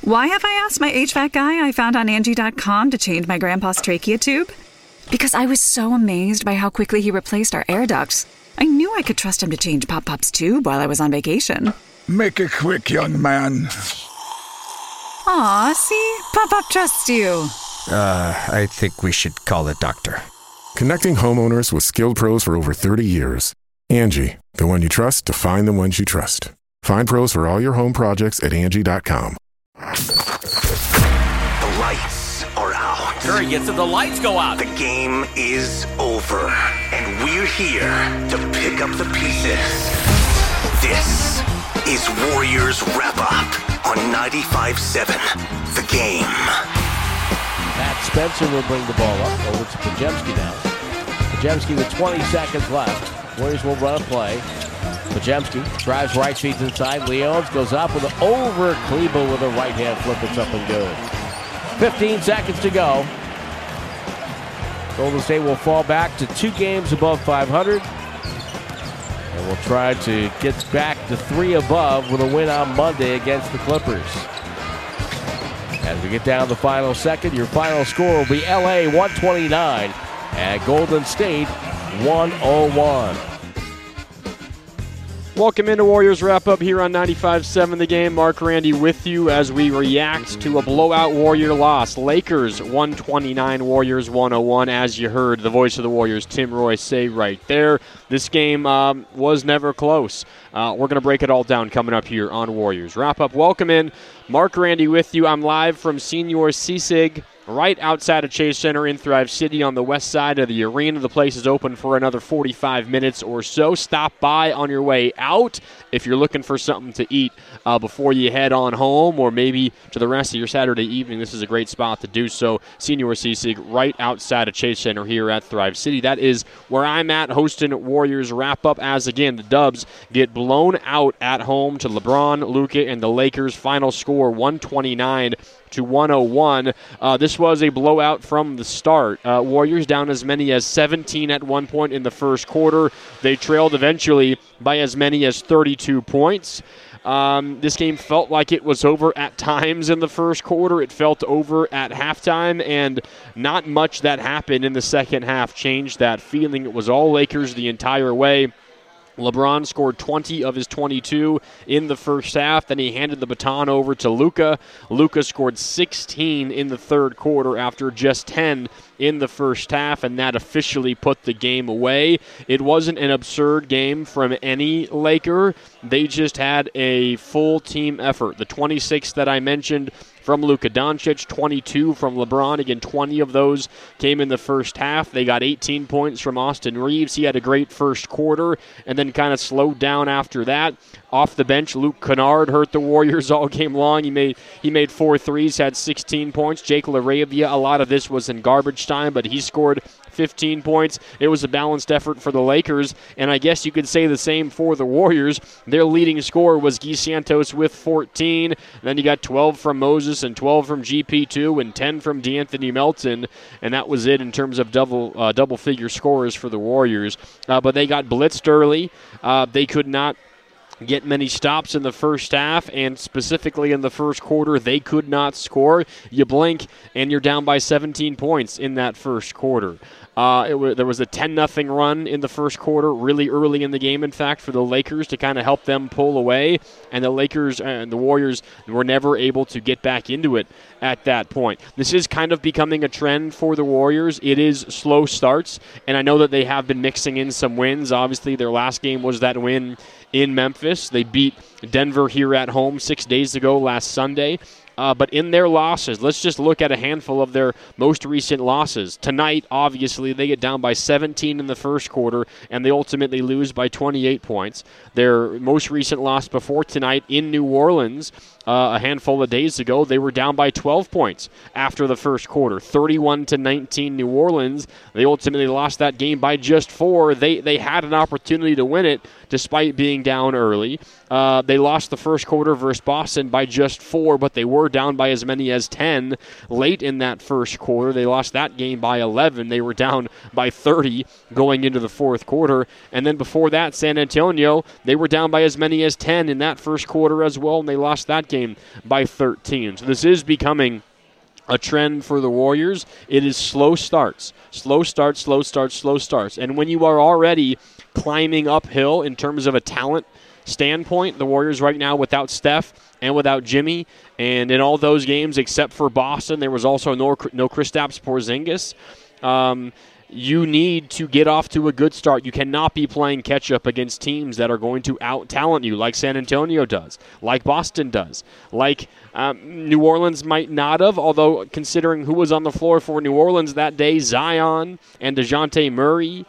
Why have I asked my HVAC guy I found on Angie.com to change my grandpa's trachea tube? Because I was so amazed by how quickly he replaced our air ducts. I knew I could trust him to change Pop-Pop's tube while I was on vacation. Make it quick, young man. Aw, see? Pop-Pop trusts you. I think we should call a doctor. Connecting homeowners with skilled pros for over 30 years. Angie, the one you trust to find the ones you trust. Find pros for all your home projects at Angie.com. The lights are out. Curry gets it. The lights go out. The game is over. And we're here to pick up the pieces. This is Warriors Wrap-Up on 95.7 The Game. Matt Spencer will bring the ball up over to Podziemski now. Podziemski with 20 seconds left. Warriors will run a play. Podziemski drives right, feeds inside. Leons goes up with an over Kleber with a right hand flip. It's up and good. 15 seconds to go. Golden State will fall back to 2 games above 500. And will try to get back to 3 above with a win on Monday against the Clippers. As we get down to the final second, your final score will be LA 129 and Golden State 101. Welcome into Warriors Wrap-Up here on 95.7 The Game. Mark Randy with you as we react to a blowout Warrior loss. Lakers 129, Warriors 101. As you heard the voice of the Warriors, Tim Roy, say right there. This game was never close. We're going to break it all down coming up here on Warriors Wrap-Up. Welcome in. Mark Randy with you. I'm live from Senior Sisig, right outside of Chase Center in Thrive City on the west side of the arena. The place is open for another 45 minutes or so. Stop by on your way out if you're looking for something to eat before you head on home or maybe to the rest of your Saturday evening. This is a great spot to do so. Senior Sisig, right outside of Chase Center here at Thrive City. That is where I'm at hosting Warriors Wrap-Up as, again, the Dubs get blown out at home to LeBron, Luka, and the Lakers. Final score 129 to 101. This was a blowout from the start. Warriors down as many as 17 at one point in the first quarter. They trailed eventually by as many as 32 points. This game felt like it was over at times in the first quarter. It felt over at halftime, and not much that happened in the second half changed that feeling. It was all Lakers the entire way. LeBron scored 20 of his 22 in the first half. Then he handed the baton over to Luka. Luka scored 16 in the third quarter after just 10 in the first half, and that officially put the game away. It wasn't an absurd game from any Laker. They just had a full team effort. The 26 that I mentioned from Luka Doncic, 22 from LeBron. Again, 20 of those came in the first half. They got 18 points from Austin Reeves. He had a great first quarter and then kind of slowed down after that. Off the bench, Luke Kennard hurt the Warriors all game long. He made 4 threes, had 16 points. Jake LaRavia, a lot of this was in garbage time, but he scored 15 points. It was a balanced effort for the Lakers, and I guess you could say the same for the Warriors. Their leading scorer was Guy Santos with 14. Then you got 12 from Moses and 12 from GP2 and 10 from DeAnthony Melton, and that was it in terms of double-figure scorers for the Warriors. But they got blitzed early. They could not get many stops in the first half, and specifically in the first quarter, they could not score. You blink, and you're down by 17 points in that first quarter. There was a 10-0 run in the first quarter, really early in the game, in fact, for the Lakers to kind of help them pull away, and the Lakers and the Warriors were never able to get back into it at that point. This is kind of becoming a trend for the Warriors. It is slow starts, and I know that they have been mixing in some wins. Obviously, their last game was that win in Memphis. They beat Denver here at home 6 days ago last Sunday. But in their losses, let's just look at a handful of their most recent losses. Tonight, obviously, they get down by 17 in the first quarter, and they ultimately lose by 28 points. Their most recent loss before tonight in New Orleans, a handful of days ago, they were down by 12 points after the first quarter, 31-19 New Orleans. They ultimately lost that game by just 4. They had an opportunity to win it despite being down early. They lost the first quarter versus Boston by just 4, but they were down by as many as 10 late in that first quarter. They lost that game by 11. They were down by 30 going into the fourth quarter. And then before that, San Antonio, they were down by as many as 10 in that first quarter as well, and they lost that game by 13. So this is becoming a trend for the Warriors. It is slow starts. Slow starts, slow starts, slow starts. And when you are already climbing uphill in terms of a talent standpoint, the Warriors right now without Steph and without Jimmy, and in all those games except for Boston, there was also no Kristaps Porzingis. You need to get off to a good start. You cannot be playing catch-up against teams that are going to out-talent you like San Antonio does, like Boston does, like New Orleans might not have, although considering who was on the floor for New Orleans that day, Zion and DeJounte Murray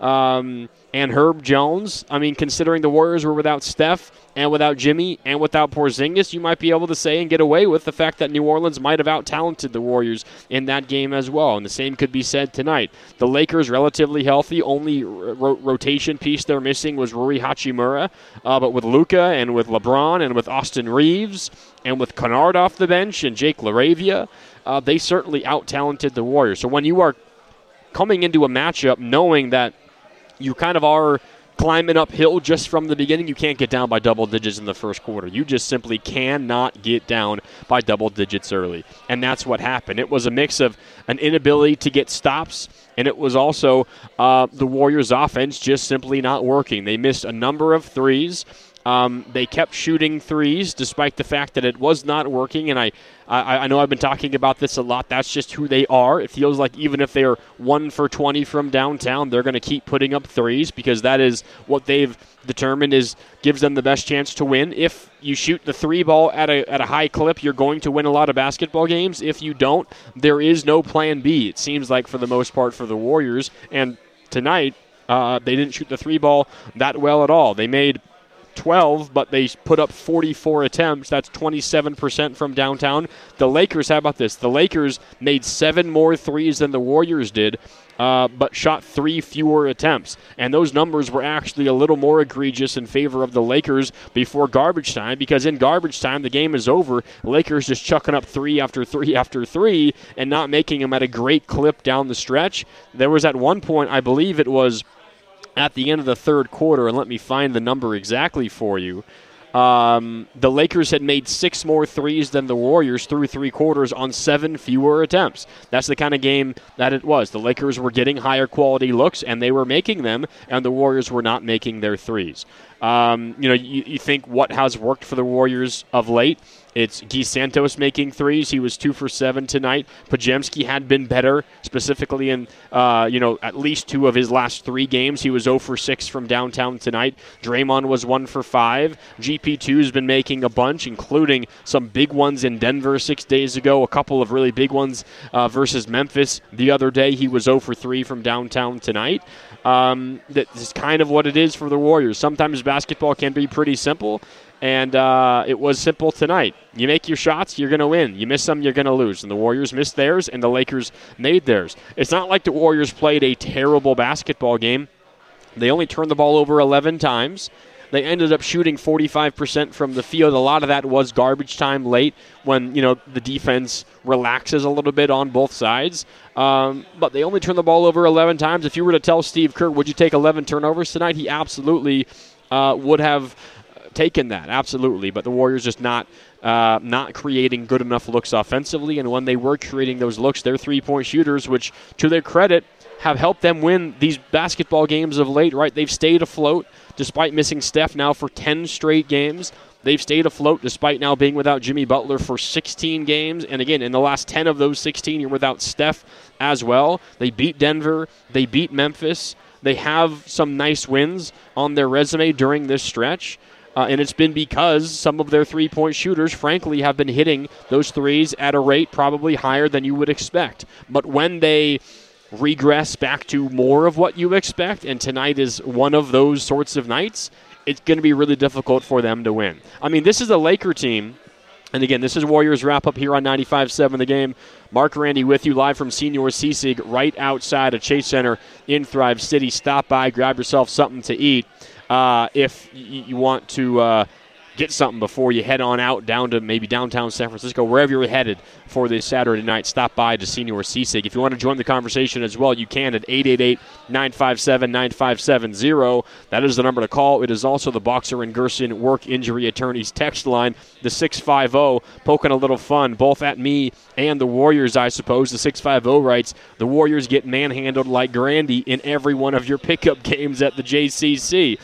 and Herb Jones. I mean, considering the Warriors were without Steph and without Jimmy and without Porzingis, you might be able to say and get away with the fact that New Orleans might have out-talented the Warriors in that game as well. And the same could be said tonight. The Lakers relatively healthy. Only rotation piece they're missing was Rui Hachimura. But with Luka and with LeBron and with Austin Reeves and with Kennard off the bench and Jake LaRavia, they certainly out-talented the Warriors. So when you are coming into a matchup knowing that you kind of are climbing uphill just from the beginning, you can't get down by double digits in the first quarter. You just simply cannot get down by double digits early. And that's what happened. It was a mix of an inability to get stops, and it was also the Warriors' offense just simply not working. They missed a number of threes. They kept shooting threes despite the fact that it was not working, and I know I've been talking about this a lot. That's just who they are. It feels like even if they are 1 for 20 from downtown, they're going to keep putting up threes because that is what they've determined gives them the best chance to win. If you shoot the three ball at a high clip, you're going to win a lot of basketball games. If you don't, there is no plan B, it seems like, for the most part for the Warriors. And tonight, they didn't shoot the three ball that well at all. They made 12, but they put up 44 attempts. That's 27% from downtown. The Lakers, how about this? The Lakers made 7 more threes than the Warriors did, but shot 3 fewer attempts. And those numbers were actually a little more egregious in favor of the Lakers before garbage time, because in garbage time, the game is over. Lakers just chucking up 3 after 3 after 3 and not making them at a great clip down the stretch. There was at one point, I believe it was at the end of the third quarter, and let me find the number exactly for you. The Lakers had made 6 more threes than the Warriors through 3 quarters on 7 fewer attempts. That's the kind of game that it was. The Lakers were getting higher quality looks, and they were making them, and the Warriors were not making their threes. You think what has worked for the Warriors of late? It's Guy Santos making threes. He was 2 for 7 tonight. Podziemski had been better, specifically in at least 2 of his last 3 games. He was 0 for 6 from downtown tonight. Draymond was 1 for 5. GP2's been making a bunch, including some big ones in Denver 6 days ago, a couple of really big ones versus Memphis the other day. He was 0 for 3 from downtown tonight. That's kind of what it is for the Warriors. Sometimes basketball can be pretty simple, and it was simple tonight. You make your shots, you're going to win. You miss them, you're going to lose. And the Warriors missed theirs, and the Lakers made theirs. It's not like the Warriors played a terrible basketball game. They only turned the ball over 11 times. They ended up shooting 45% from the field. A lot of that was garbage time late when, the defense relaxes a little bit on both sides. But they only turned the ball over 11 times. If you were to tell Steve Kerr, would you take 11 turnovers tonight? He absolutely would have taken that, absolutely. But the Warriors just not creating good enough looks offensively. And when they were creating those looks, their three-point shooters, which to their credit have helped them win these basketball games of late, right? They've stayed afloat despite missing Steph now for 10 straight games. They've stayed afloat despite now being without Jimmy Butler for 16 games. And again, in the last 10 of those 16, you're without Steph as well. They beat Denver. They beat Memphis. They have some nice wins on their resume during this stretch. And it's been because some of their three-point shooters, frankly, have been hitting those threes at a rate probably higher than you would expect. But when they regress back to more of what you expect, and tonight is one of those sorts of nights, it's going to be really difficult for them to win. I mean, this is a Laker team, and again, this is Warriors wrap-up here on 95.7 The Game. Mark Randy with you live from Senior Sisig right outside of Chase Center in Thrive City. Stop by, grab yourself something to eat. If you want to get something before you head on out down to maybe downtown San Francisco, wherever you're headed for this Saturday night. Stop by to Senior Sisig. If you want to join the conversation as well, you can at 888-957-9570. That is the number to call. It is also the Boxer and Gerson Work Injury Attorneys text line, the 650, poking a little fun, both at me and the Warriors, I suppose. The 650 writes, the Warriors get manhandled like Grandy in every one of your pickup games at the JCC.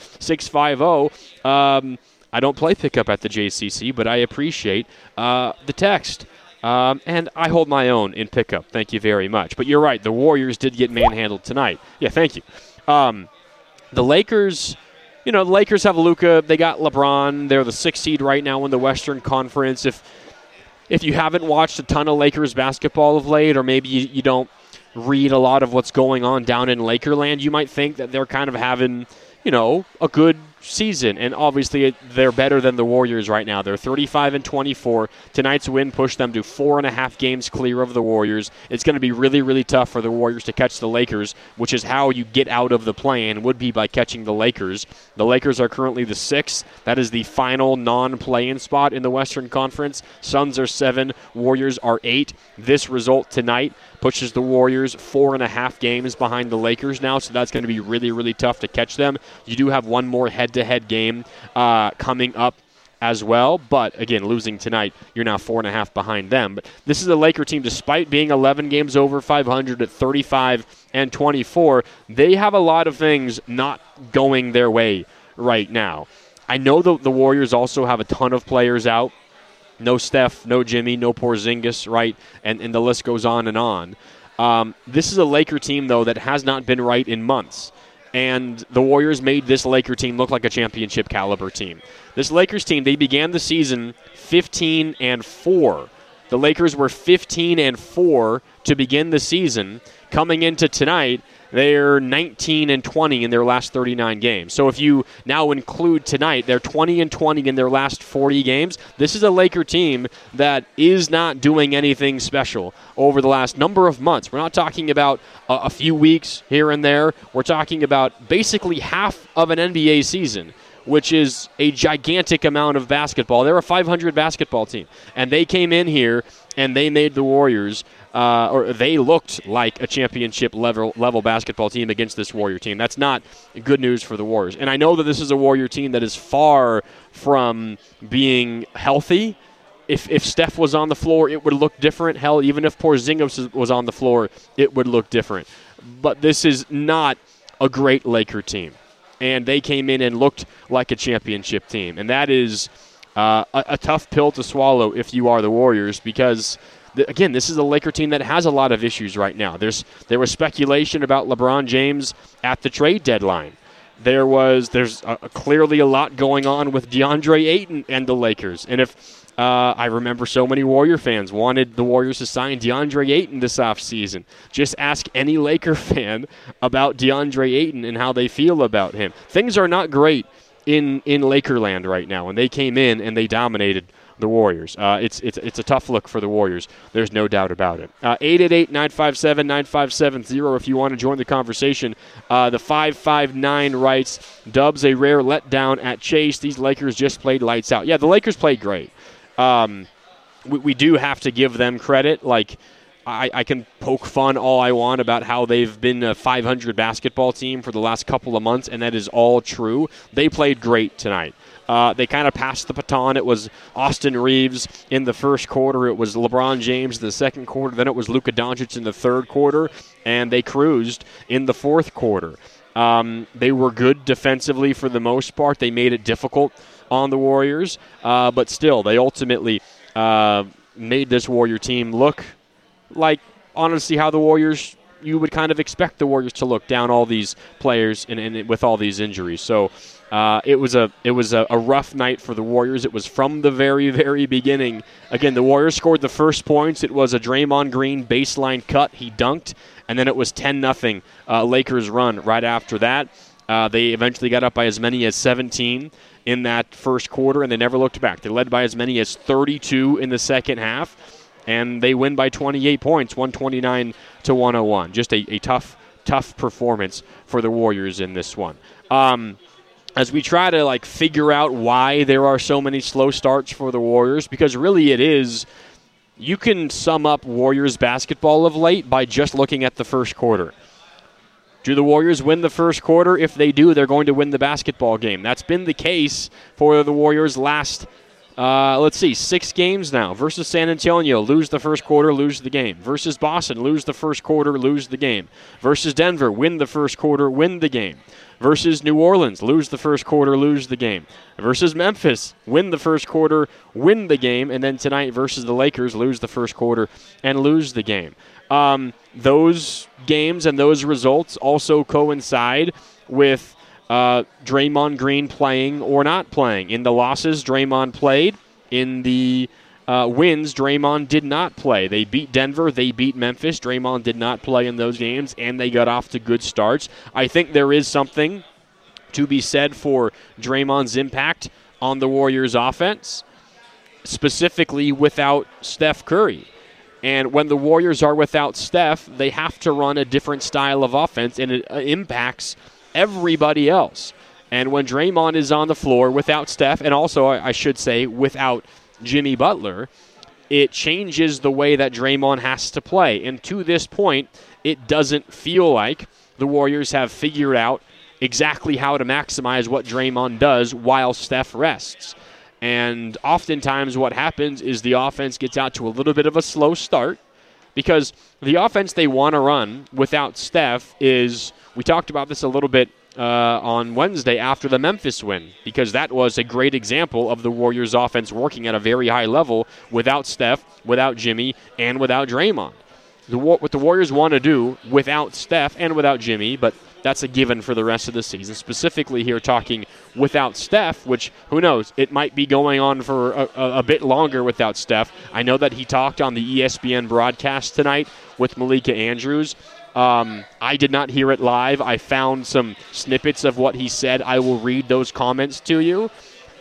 650, I don't play pickup at the JCC, but I appreciate the text. And I hold my own in pickup. Thank you very much. But you're right. The Warriors did get manhandled tonight. Yeah, thank you. The Lakers, the Lakers have Luka. They got LeBron. They're the 6th seed right now in the Western Conference. If you haven't watched a ton of Lakers basketball of late, or maybe you don't read a lot of what's going on down in Lakerland, you might think that they're kind of having, a good season, and obviously they're better than the Warriors right now. They're 35-24. Tonight's win pushed them to 4.5 games clear of the Warriors. It's going to be really, really tough for the Warriors to catch the Lakers, which is how you get out of the play-in, would be by catching the Lakers. The Lakers are currently the 6th. That is the final non-play-in spot in the Western Conference. Suns are 7. Warriors are 8. This result tonight pushes the Warriors 4.5 games behind the Lakers now, so that's going to be really, really tough to catch them. You do have one more head-to-head game coming up as well, but again, losing tonight, you're now 4.5 behind them. But this is a Laker team, despite being 11 games over 500 at 35-24, they have a lot of things not going their way right now. I know the Warriors also have a ton of players out. No Steph, no Jimmy, no Porzingis, right? And the list goes on and on. This is a Laker team, though, that has not been right in months. And the Warriors made this Laker team look like a championship caliber team. This Lakers team, they began the season 15-4. The Lakers were 15-4 to begin the season. Coming into tonight, they're 19-20 in their last 39 games. So if you now include tonight, they're 20-20 in their last 40 games. This is a Laker team that is not doing anything special over the last number of months. We're not talking about a few weeks here and there. We're talking about basically half of an NBA season, which is a gigantic amount of basketball. They're a 500 basketball team. And they came in here and they made the Warriors, or they looked like a championship level basketball team against this Warrior team. That's not good news for the Warriors. And I know that this is a Warrior team that is far from being healthy. If Steph was on the floor, it would look different. Hell, even if Porzingis was on the floor, it would look different. But this is not a great Laker team. And they came in and looked like a championship team. And that is a tough pill to swallow if you are the Warriors, because, again, this is a Laker team that has a lot of issues right now. There was speculation about LeBron James at the trade deadline. There's clearly a lot going on with DeAndre Ayton and the Lakers. And if I remember so many Warrior fans wanted the Warriors to sign DeAndre Ayton this offseason. Just ask any Laker fan about DeAndre Ayton and how they feel about him. Things are not great in Lakerland right now, and they came in and they dominated the Warriors. It's a tough look for the Warriors. There's no doubt about it. 888-957-9570 if you want to join the conversation. The 559 writes, Dubs, a rare letdown at Chase. These Lakers just played lights out. Yeah, the Lakers played great. We do have to give them credit. Like, I can poke fun all I want about how they've been a 500 basketball team for the last couple of months, and that is all true. They played great tonight. They kind of passed the baton. It was Austin Reeves in the first quarter. It was LeBron James in the second quarter. Then it was Luka Doncic in the third quarter, and they cruised in the fourth quarter. They were good defensively for the most part. They made it difficult on the Warriors, but still, they ultimately made this Warrior team look like, honestly, how the Warriors, you would kind of expect the Warriors to look, down all these players and with all these injuries. So it was a rough night for the Warriors. It was from the very, very beginning. Again, the Warriors scored the first points. It was a Draymond Green baseline cut. He dunked, and then it was 10-0 Lakers run right after that. They eventually got up by as many as 17 in that first quarter, and they never looked back. They led by as many as 32 in the second half, and they win by 28 points, 129-101. Just a tough performance for the Warriors in this one. as we try to figure out why there are so many slow starts for the Warriors, because really it is, you can sum up Warriors basketball of late by just looking at the first quarter. Do the Warriors win the first quarter? If they do, they're going to win the basketball game. That's been the case for the Warriors last, 6 games now. Versus San Antonio, lose the first quarter, lose the game. Versus Boston, lose the first quarter, lose the game. Versus Denver, win the first quarter, win the game. Versus New Orleans, lose the first quarter, lose the game. Versus Memphis, win the first quarter, win the game. And then tonight versus the Lakers, lose the first quarter and lose the game. Those games and those results also coincide with Draymond Green playing or not playing. In the losses, Draymond played. In the wins, Draymond did not play. They beat Denver. They beat Memphis. Draymond did not play in those games, and they got off to good starts. I think there is something to be said for Draymond's impact on the Warriors' offense, specifically without Steph Curry. And when the Warriors are without Steph, they have to run a different style of offense, and it impacts everybody else. And when Draymond is on the floor without Steph, and also, I should say, without Jimmy Butler, it changes the way that Draymond has to play. And to this point, it doesn't feel like the Warriors have figured out exactly how to maximize what Draymond does while Steph rests. And oftentimes what happens is the offense gets out to a little bit of a slow start, because the offense they want to run without Steph is, we talked about this a little bit on Wednesday after the Memphis win, because that was a great example of the Warriors offense working at a very high level without Steph, without Jimmy, and without Draymond. What the Warriors want to do without Steph and without Jimmy, but that's a given for the rest of the season. Specifically here talking without Steph, which, who knows, it might be going on for a bit longer without Steph. I know that he talked on the ESPN broadcast tonight with Malika Andrews. I did not hear it live. I found some snippets of what he said. I will read those comments to you,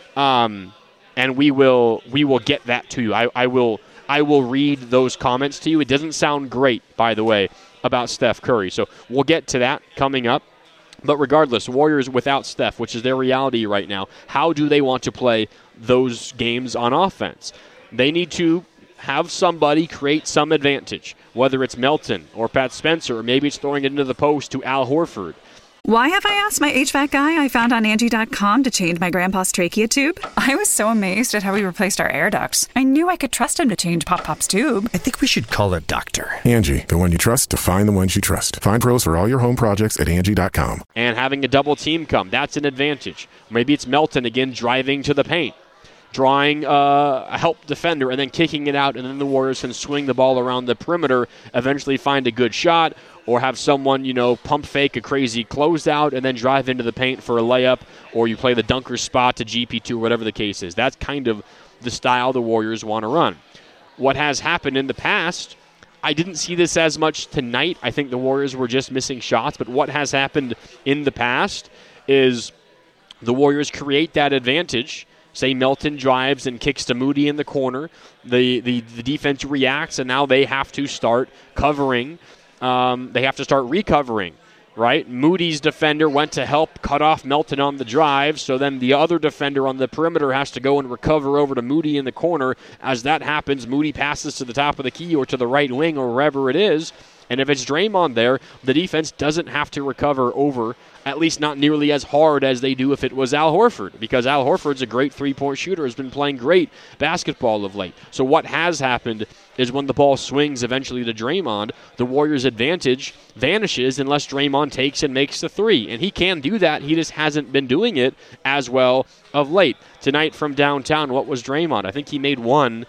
and we will get that to you. I will read those comments to you. It doesn't sound great, by the way, about Steph Curry. So we'll get to that coming up. But regardless, Warriors without Steph, which is their reality right now, how do they want to play those games on offense? They need to have somebody create some advantage, whether it's Melton or Pat Spencer, or maybe it's throwing it into the post to Al Horford. Why have I asked my HVAC guy I found on Angie.com to change my grandpa's trachea tube? I was so amazed at how he replaced our air ducts. I knew I could trust him to change Pop-Pop's tube. I think we should call a doctor. Angie, the one you trust to find the ones you trust. Find pros for all your home projects at Angie.com. And having a double team come, that's an advantage. Maybe it's Melton again driving to the paint, drawing a help defender and then kicking it out, and then the Warriors can swing the ball around the perimeter, eventually find a good shot, or have someone, pump fake a crazy closeout and then drive into the paint for a layup, or you play the dunker spot to GP2, whatever the case is. That's kind of the style the Warriors want to run. What has happened in the past, I didn't see this as much tonight. I think the Warriors were just missing shots, but what has happened in the past is the Warriors create that advantage. Say Melton drives and kicks to Moody in the corner. The defense reacts, and now they have to start covering. They have to start recovering, right? Moody's defender went to help cut off Melton on the drive, so then the other defender on the perimeter has to go and recover over to Moody in the corner. As that happens, Moody passes to the top of the key or to the right wing or wherever it is. And if it's Draymond there, the defense doesn't have to recover over, at least not nearly as hard as they do if it was Al Horford, because Al Horford's a great three-point shooter, has been playing great basketball of late. So what has happened is when the ball swings eventually to Draymond, the Warriors' advantage vanishes unless Draymond takes and makes the three. And he can do that. He just hasn't been doing it as well of late. Tonight from downtown, what was Draymond? I think he made one.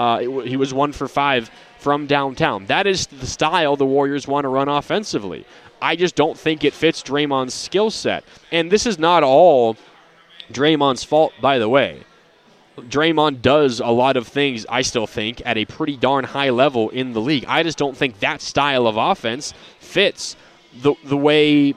He was 1 for 5 from downtown. That is the style the Warriors want to run offensively. I just don't think it fits Draymond's skill set. And this is not all Draymond's fault, by the way. Draymond does a lot of things, I still think, at a pretty darn high level in the league. I just don't think that style of offense fits the way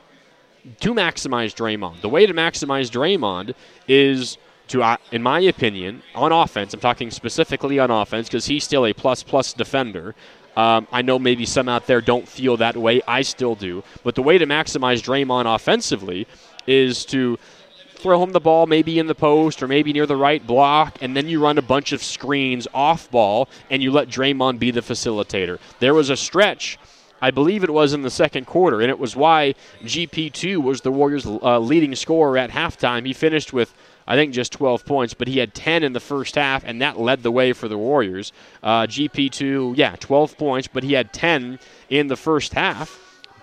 to maximize Draymond. The way to maximize Draymond is to, in my opinion, on offense, I'm talking specifically on offense because he's still a plus defender. I know maybe some out there don't feel that way. I still do. But the way to maximize Draymond offensively is to throw him the ball maybe in the post or maybe near the right block, and then you run a bunch of screens off ball, and you let Draymond be the facilitator. There was a stretch, I believe it was in the second quarter, and it was why GP2 was the Warriors' leading scorer at halftime. He finished with, I think, just 12 points, but he had 10 in the first half, and that led the way for the Warriors. GP2, 12 points, but he had 10 in the first half.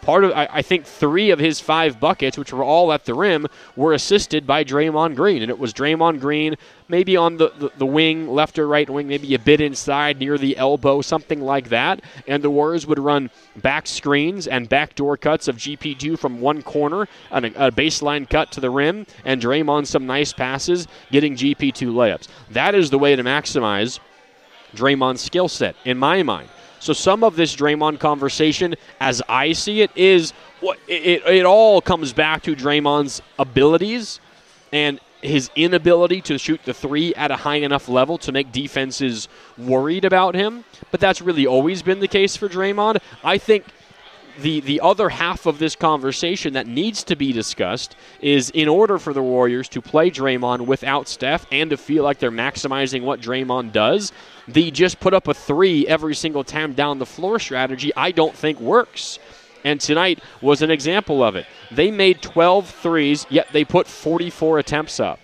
I think 3 of his 5 buckets, which were all at the rim, were assisted by Draymond Green. And it was Draymond Green maybe on the wing, left or right wing, maybe a bit inside near the elbow, something like that. And the Warriors would run back screens and backdoor cuts of GP2 from one corner, on a baseline cut to the rim, and Draymond some nice passes, getting GP2 layups. That is the way to maximize Draymond's skill set, in my mind. So some of this Draymond conversation, as I see it, is it all comes back to Draymond's abilities and his inability to shoot the three at a high enough level to make defenses worried about him. But that's really always been the case for Draymond. I think the other half of this conversation that needs to be discussed is, in order for the Warriors to play Draymond without Steph and to feel like they're maximizing what Draymond does, the just put up a 3 every single time down the floor strategy I don't think works. And tonight was an example of it. They made 12 threes, yet they put 44 attempts up.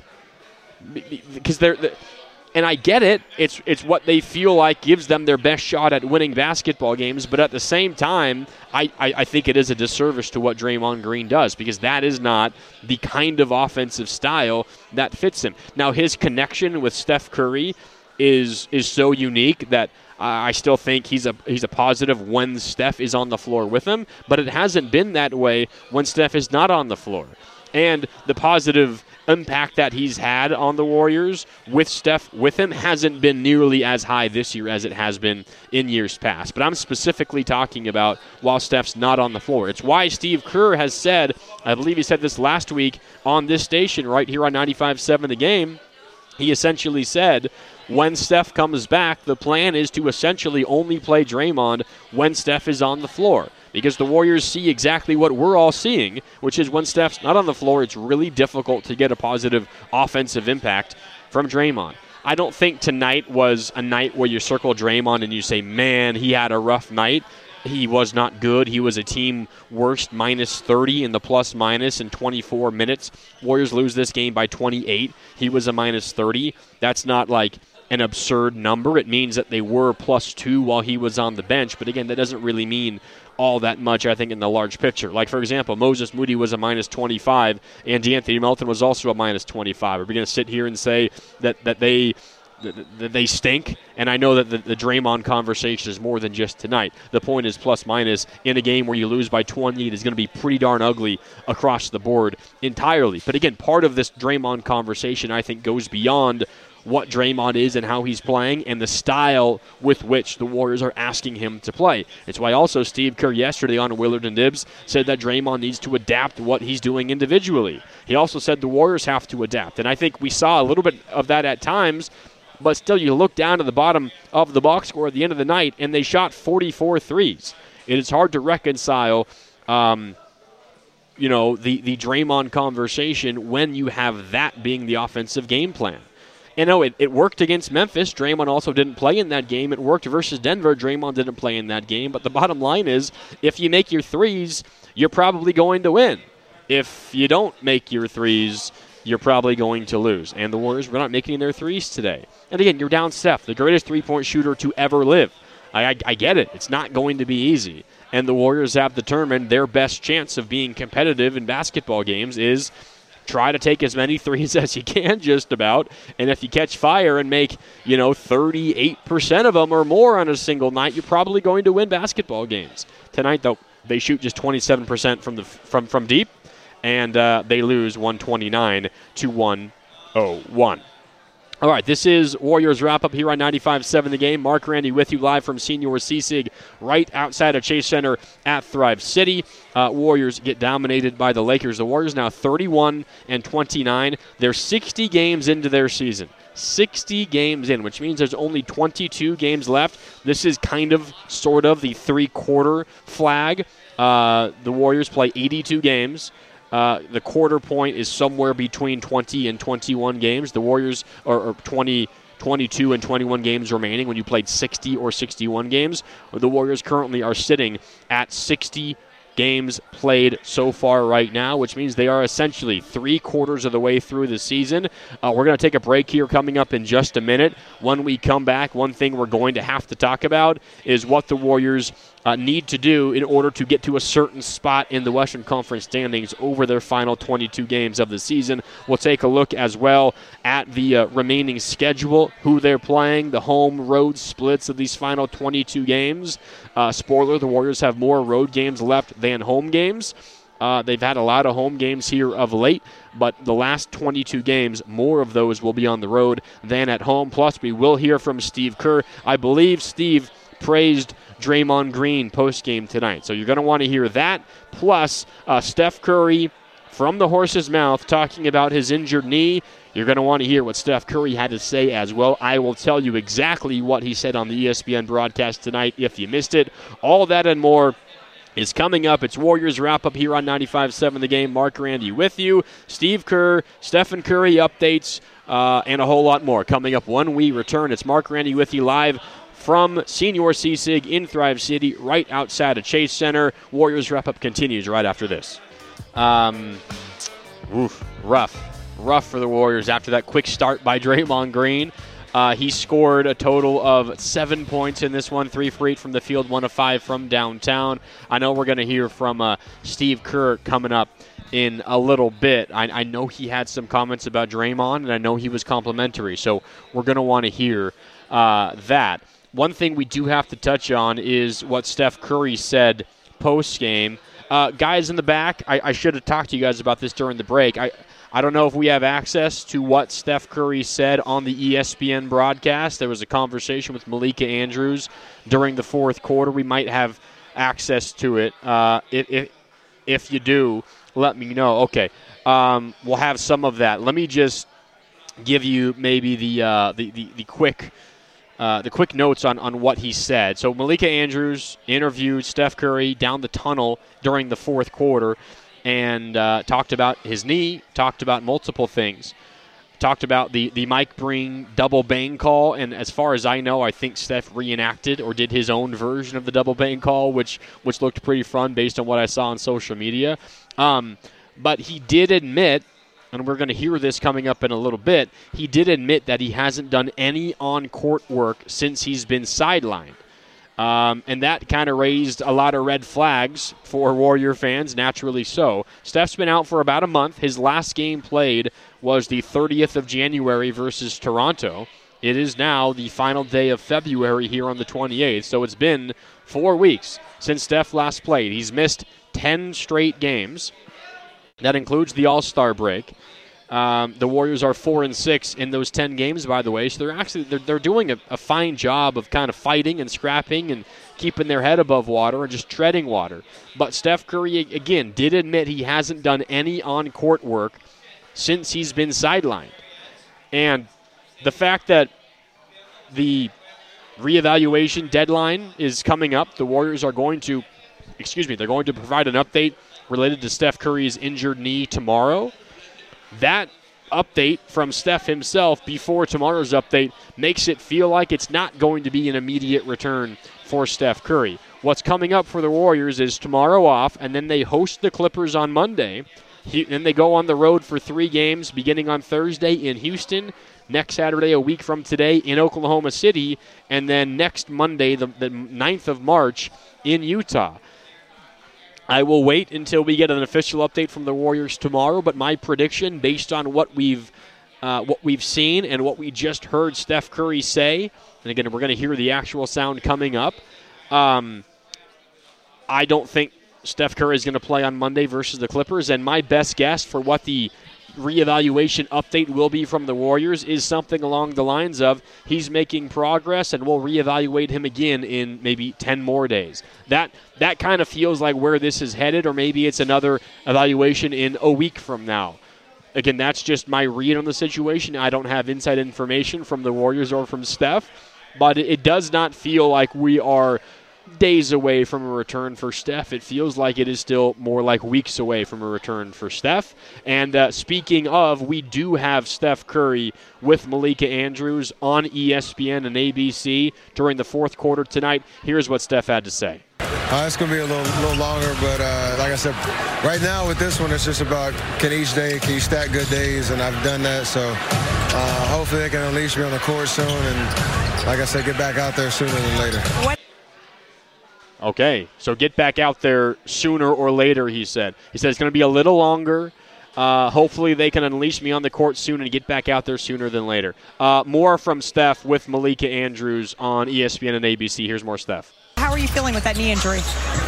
Because and I get it. It's what they feel like gives them their best shot at winning basketball games. But at the same time, I think it is a disservice to what Draymond Green does, because that is not the kind of offensive style that fits him. Now, his connection with Steph Curry is so unique that I still think he's a positive when Steph is on the floor with him. But it hasn't been that way when Steph is not on the floor. And the positive impact that he's had on the Warriors with Steph with him hasn't been nearly as high this year as it has been in years past. But I'm specifically talking about while Steph's not on the floor. It's why Steve Kerr has said, I believe he said this last week on this station right here on 95.7 The Game, he essentially said, when Steph comes back, the plan is to essentially only play Draymond when Steph is on the floor. Because the Warriors see exactly what we're all seeing, which is when Steph's not on the floor, it's really difficult to get a positive offensive impact from Draymond. I don't think tonight was a night where you circle Draymond and you say, man, he had a rough night. He was not good. He was a team worst, minus 30 in the plus-minus in 24 minutes. Warriors lose this game by 28. He was a minus 30. That's not like an absurd number. It means that they were plus 2 while he was on the bench. But again, that doesn't really mean all that much, I think, in the large picture. Like, for example, Moses Moody was a minus 25, and DeAnthony Melton was also a minus 25. Are we going to sit here and say that they stink? And I know that the Draymond conversation is more than just tonight. The point is plus-minus in a game where you lose by 20, it is going to be pretty darn ugly across the board entirely. But again, part of this Draymond conversation, I think, goes beyond what Draymond is and how he's playing and the style with which the Warriors are asking him to play. It's why also Steve Kerr yesterday on Willard and Dibs said that Draymond needs to adapt what he's doing individually. He also said the Warriors have to adapt, and I think we saw a little bit of that at times, but still you look down to the bottom of the box score at the end of the night, and they shot 44 threes. It is hard to reconcile the Draymond conversation when you have that being the offensive game plan. And no, it worked against Memphis. Draymond also didn't play in that game. It worked versus Denver. Draymond didn't play in that game. But the bottom line is, if you make your threes, you're probably going to win. If you don't make your threes, you're probably going to lose. And the Warriors were not making their threes today. And again, you're down Steph, the greatest three-point shooter to ever live. I get it. It's not going to be easy. And the Warriors have determined their best chance of being competitive in basketball games is try to take as many threes as you can, just about. And if you catch fire and make, 38% of them or more on a single night, you're probably going to win basketball games. Tonight, though, they shoot just 27% from deep, and they lose 129 to 101. All right, this is Warriors Wrap-Up here on 95.7 The Game. Mark Randy with you live from Senior Sisig right outside of Chase Center at Thrive City. Warriors get dominated by the Lakers. The Warriors now 31-29. They're 60 games into their season. 60 games in, which means there's only 22 games left. This is sort of the three-quarter flag. The Warriors play 82 games. The quarter point is somewhere between 20 and 21 games. The Warriors are 22 and 21 games remaining when you played 60 or 61 games. The Warriors currently are sitting at 60 games played so far right now, which means they are essentially 3/4 of the way through the season. We're going to take a break here coming up in just a minute. When we come back, one thing we're going to have to talk about is what the Warriors need to do in order to get to a certain spot in the Western Conference standings over their final 22 games of the season. We'll take a look as well at the remaining schedule, who they're playing, the home-road splits of these final 22 games. Spoiler, the Warriors have more road games left than home games. They've had a lot of home games here of late, but the last 22 games, more of those will be on the road than at home. Plus, we will hear from Steve Kerr. I believe Steve praised Draymond Green post-game tonight. So you're going to want to hear that. Plus, Steph Curry from the horse's mouth talking about his injured knee. You're going to want to hear what Steph Curry had to say as well. I will tell you exactly what he said on the ESPN broadcast tonight if you missed it. All that and more is coming up. It's Warriors Wrap-Up here on 95.7 The Game. Mark Randy with you. Steve Kerr, Stephen Curry updates, and a whole lot more coming up when we return. It's Mark Randy with you live from Senior Seasig in Thrive City, right outside of Chase Center. Warriors Wrap-Up continues right after this. Rough for the Warriors after that quick start by Draymond Green. He scored a total of 7 points in this one, 3 for 8 from the field, 1 of 5 from downtown. I know we're going to hear from Steve Kerr coming up in a little bit. I know he had some comments about Draymond, and I know he was complimentary, so we're going to want to hear that. One thing we do have to touch on is what Steph Curry said post-game. Guys in the back, I should have talked to you guys about this during the break. I don't know if we have access to what Steph Curry said on the ESPN broadcast. There was a conversation with Malika Andrews during the fourth quarter. We might have access to it. If you do, let me know. Okay, we'll have some of that. Let me just give you maybe the quick notes on what he said. So Malika Andrews interviewed Steph Curry down the tunnel during the fourth quarter and talked about his knee, talked about multiple things. Talked about the Mike Breen double bang call, and as far as I know, I think Steph reenacted or did his own version of the double bang call, which looked pretty fun based on what I saw on social media. But he did admit, and we're going to hear this coming up in a little bit, he did admit that he hasn't done any on-court work since he's been sidelined. And that kind of raised a lot of red flags for Warrior fans, naturally so. Steph's been out for about a month. His last game played was the 30th of January versus Toronto. It is now the final day of February here on the 28th, so it's been 4 weeks since Steph last played. He's missed 10 straight games. That includes the All-Star break. The Warriors are 4-6 in those 10 games, by the way. So they're doing a fine job of kind of fighting and scrapping and keeping their head above water and just treading water. But Steph Curry, again, did admit he hasn't done any on-court work since he's been sidelined. And the fact that the reevaluation deadline is coming up, the Warriors are going to, they're going to provide an update related to Steph Curry's injured knee tomorrow. That update from Steph himself before tomorrow's update makes it feel like it's not going to be an immediate return for Steph Curry. What's coming up for the Warriors is tomorrow off, and then they host the Clippers on Monday. Then they go on the road for 3 games, beginning on Thursday in Houston, next Saturday, a week from today, in Oklahoma City, and then next Monday, the 9th of March, in Utah. I will wait until we get an official update from the Warriors tomorrow, but my prediction, based on what we've seen and what we just heard Steph Curry say, and again, we're going to hear the actual sound coming up, I don't think Steph Curry is going to play on Monday versus the Clippers, and my best guess for what the reevaluation update will be from the Warriors is something along the lines of he's making progress and we'll reevaluate him again in maybe 10 more days. That kind of feels like where this is headed, or maybe it's another evaluation in a week from now. Again, that's just my read on the situation. I don't have inside information from the Warriors or from Steph, but it does not feel like we are days away from a return for Steph. It feels like it is still more like weeks away from a return for Steph. And speaking of, we do have Steph Curry with Malika Andrews on ESPN and ABC during the fourth quarter tonight. Here's what Steph had to say. It's going to be a little longer, but like I said, right now with this one, it's just about can you stack good days, and I've done that. So hopefully they can unleash me on the court soon, and like I said, get back out there sooner than later. Okay, so get back out there sooner or later, he said. He said it's going to be a little longer. Hopefully they can unleash me on the court soon and get back out there sooner than later. More from Steph with Malika Andrews on ESPN and ABC. Here's more Steph. How are you feeling with that knee injury?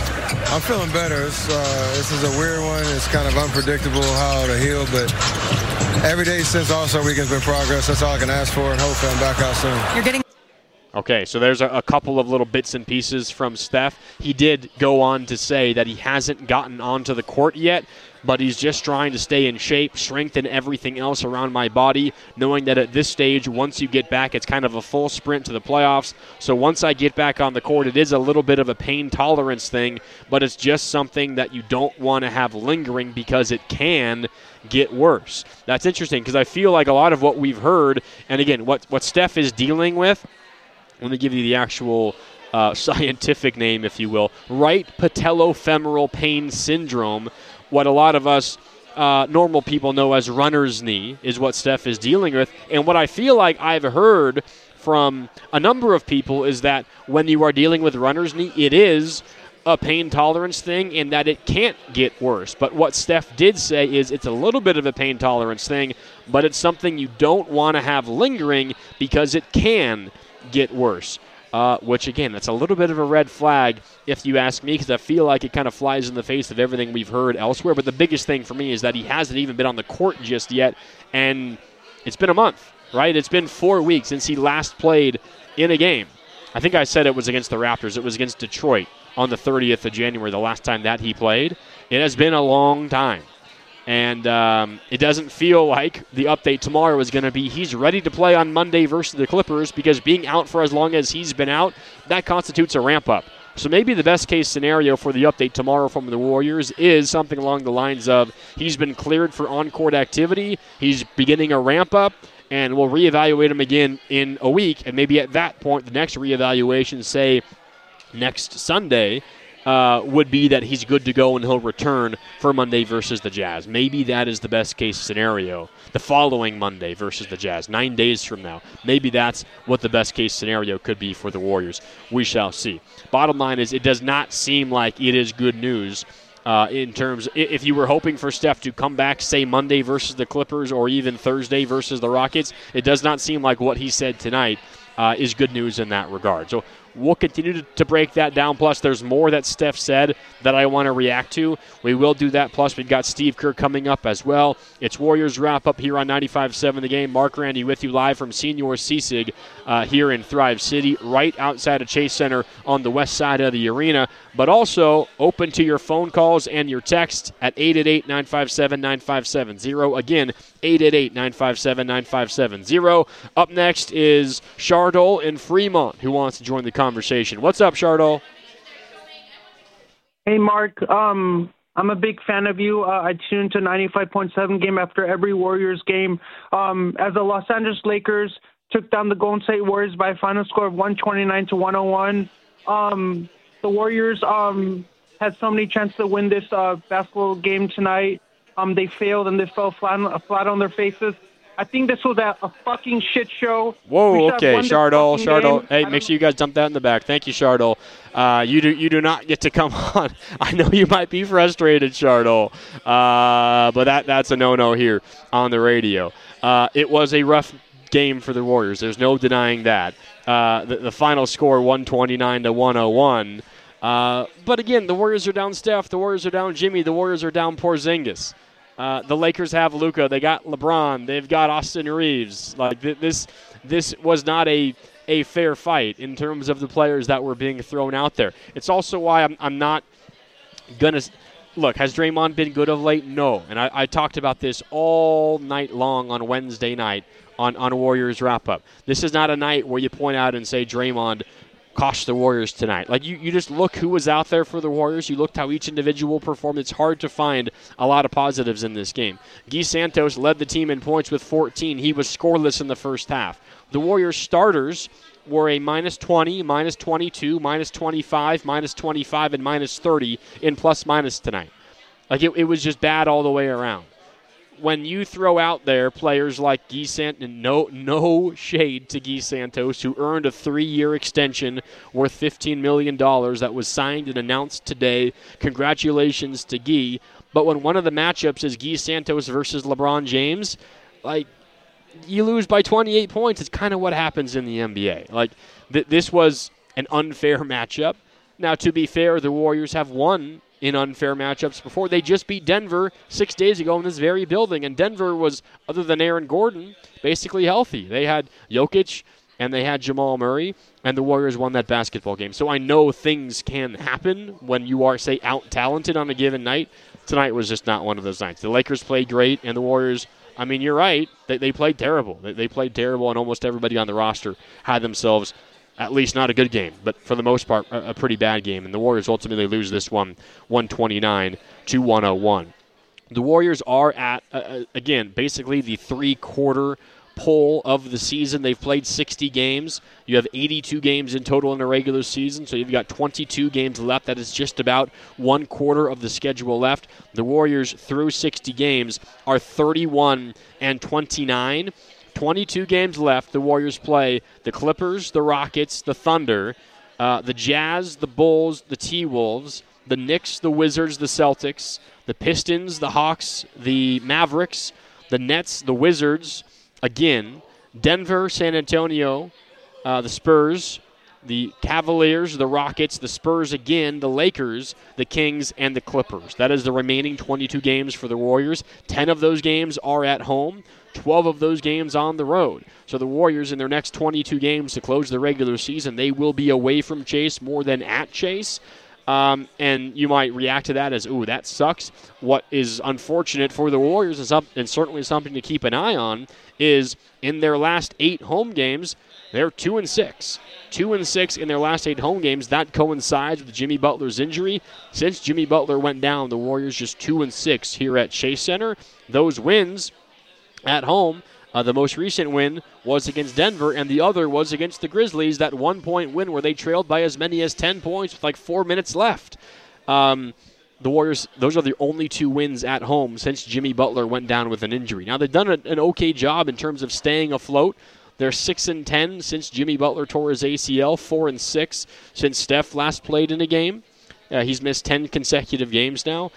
I'm feeling better. This is a weird one. It's kind of unpredictable how it'll heal, but every day since All-Star Weekend's been progress. That's all I can ask for, and hopefully I'm back out soon. You're getting... Okay, so there's a couple of little bits and pieces from Steph. He did go on to say that he hasn't gotten onto the court yet, but he's just trying to stay in shape, strengthen everything else around my body, knowing that at this stage, once you get back, it's kind of a full sprint to the playoffs. So once I get back on the court, it is a little bit of a pain tolerance thing, but it's just something that you don't want to have lingering because it can get worse. That's interesting because I feel like a lot of what we've heard, and again, what Steph is dealing with, let me give you the actual scientific name, if you will, right patellofemoral pain syndrome. What a lot of us normal people know as runner's knee is what Steph is dealing with. And what I feel like I've heard from a number of people is that when you are dealing with runner's knee, it is a pain tolerance thing and that it can't get worse. But what Steph did say is it's a little bit of a pain tolerance thing, but it's something you don't want to have lingering because it can get worse. Which, again, that's a little bit of a red flag if you ask me, because I feel like it kind of flies in the face of everything we've heard elsewhere. But the biggest thing for me is that he hasn't even been on the court just yet, and it's been a month, right? It's been 4 weeks since he last played in a game. I think I said it was against the Raptors. It was against Detroit on the 30th of January, the last time that he played. It has been a long time. And it doesn't feel like the update tomorrow is going to be he's ready to play on Monday versus the Clippers, because being out for as long as he's been out, that constitutes a ramp-up. So maybe the best-case scenario for the update tomorrow from the Warriors is something along the lines of he's been cleared for on-court activity, he's beginning a ramp-up, and we'll reevaluate him again in a week. And maybe at that point, the next reevaluation, say next Sunday, would be that he's good to go and he'll return for Monday versus the Jazz. Maybe that is the best case scenario. The following Monday versus the Jazz, 9 days from now. Maybe that's what the best case scenario could be for the Warriors. We shall see. Bottom line is it does not seem like it is good news in terms, if you were hoping for Steph to come back, say Monday versus the Clippers or even Thursday versus the Rockets, it does not seem like what he said tonight is good news in that regard. So we'll continue to break that down. Plus, there's more that Steph said that I want to react to. We will do that. Plus, we've got Steve Kerr coming up as well. It's Warriors Wrap-Up here on 95.7 The Game. Mark Randy with you live from Senior Sisig here in Thrive City, right outside of Chase Center on the west side of the arena. But also open to your phone calls and your texts at 888-957-9570. Again, 888-957-9570. Up next is Chardol in Fremont, who wants to join the conversation. What's up, Chardol? Hey, Mark. I'm a big fan of you. I tune to 95.7 Game after every Warriors game. As the Los Angeles Lakers took down the Golden State Warriors by a final score of 129-101. The Warriors had so many chances to win this basketball game tonight. They failed and they fell flat on their faces. I think this was a fucking shit show. Whoa, okay, Chardol. Hey, make sure you guys dump that in the back. Thank you, Chardol. You do not get to come on. I know you might be frustrated, Chardol, but that's a no-no here on the radio. It was a rough game for the Warriors. There's no denying that. The final score, 129-101. But again, the Warriors are down Steph. The Warriors are down Jimmy. The Warriors are down Porzingis. The Lakers have Luka. They got LeBron. They've got Austin Reeves. Like this was not a fair fight in terms of the players that were being thrown out there. It's also why I'm not gonna look. Has Draymond been good of late? No. And I talked about this all night long on Wednesday night on Warriors Wrap Up. This is not a night where you point out and say Draymond cost the Warriors tonight. Like, you just look who was out there for the Warriors. You looked how each individual performed. It's hard to find a lot of positives in this game. Guy Santos led the team in points with 14. He was scoreless in the first half. The Warriors starters were a -20, -22, -25, -25, and -30 in plus-minus tonight. Like, it was just bad all the way around. When you throw out there players like Guy Santos, and no shade to Guy Santos, who earned a 3-year extension worth $15 million that was signed and announced today. Congratulations to Guy. But when one of the matchups is Guy Santos versus LeBron James, like, you lose by 28 points. It's kind of what happens in the NBA. Like, this was an unfair matchup. Now, to be fair, the Warriors have won in unfair matchups before. They just beat Denver 6 days ago in this very building, and Denver was, other than Aaron Gordon, basically healthy. They had Jokic and they had Jamal Murray, and the Warriors won that basketball game. So I know things can happen when you are, say, out-talented on a given night. Tonight was just not one of those nights. The Lakers played great, and the Warriors, I mean, you're right, they played terrible. They played terrible, and almost everybody on the roster had themselves at least not a good game, but for the most part, a pretty bad game. And the Warriors ultimately lose this one 129-101. The Warriors are at, again, basically the three-quarter pole of the season. They've played 60 games. You have 82 games in total in a regular season, so you've got 22 games left. That is just about 1/4 of the schedule left. The Warriors, through 60 games, are 31-29. 22 games left. The Warriors play the Clippers, the Rockets, the Thunder, the Jazz, the Bulls, the T-Wolves, the Knicks, the Wizards, the Celtics, the Pistons, the Hawks, the Mavericks, the Nets, the Wizards, again, Denver, San Antonio, the Spurs, the Cavaliers, the Rockets, the Spurs again, the Lakers, the Kings, and the Clippers. That is the remaining 22 games for the Warriors. 10 of those games are at home. 12 of those games on the road. So the Warriors, in their next 22 games to close the regular season, they will be away from Chase more than at Chase. And you might react to that as, ooh, that sucks. What is unfortunate for the Warriors, is and certainly something to keep an eye on, is in their last 8 home games, they're 2-6. 2-6 in their last 8 home games. That coincides with Jimmy Butler's injury. Since Jimmy Butler went down, the Warriors just 2-6 here at Chase Center. Those wins at home, the most recent win was against Denver, and the other was against the Grizzlies, that 1-point win where they trailed by as many as 10 points with like 4 minutes left. The Warriors, those are the only 2 wins at home since Jimmy Butler went down with an injury. Now, they've done an okay job in terms of staying afloat. They're 6-10 since Jimmy Butler tore his ACL, 4-6 since Steph last played in a game. He's missed 10 consecutive games now.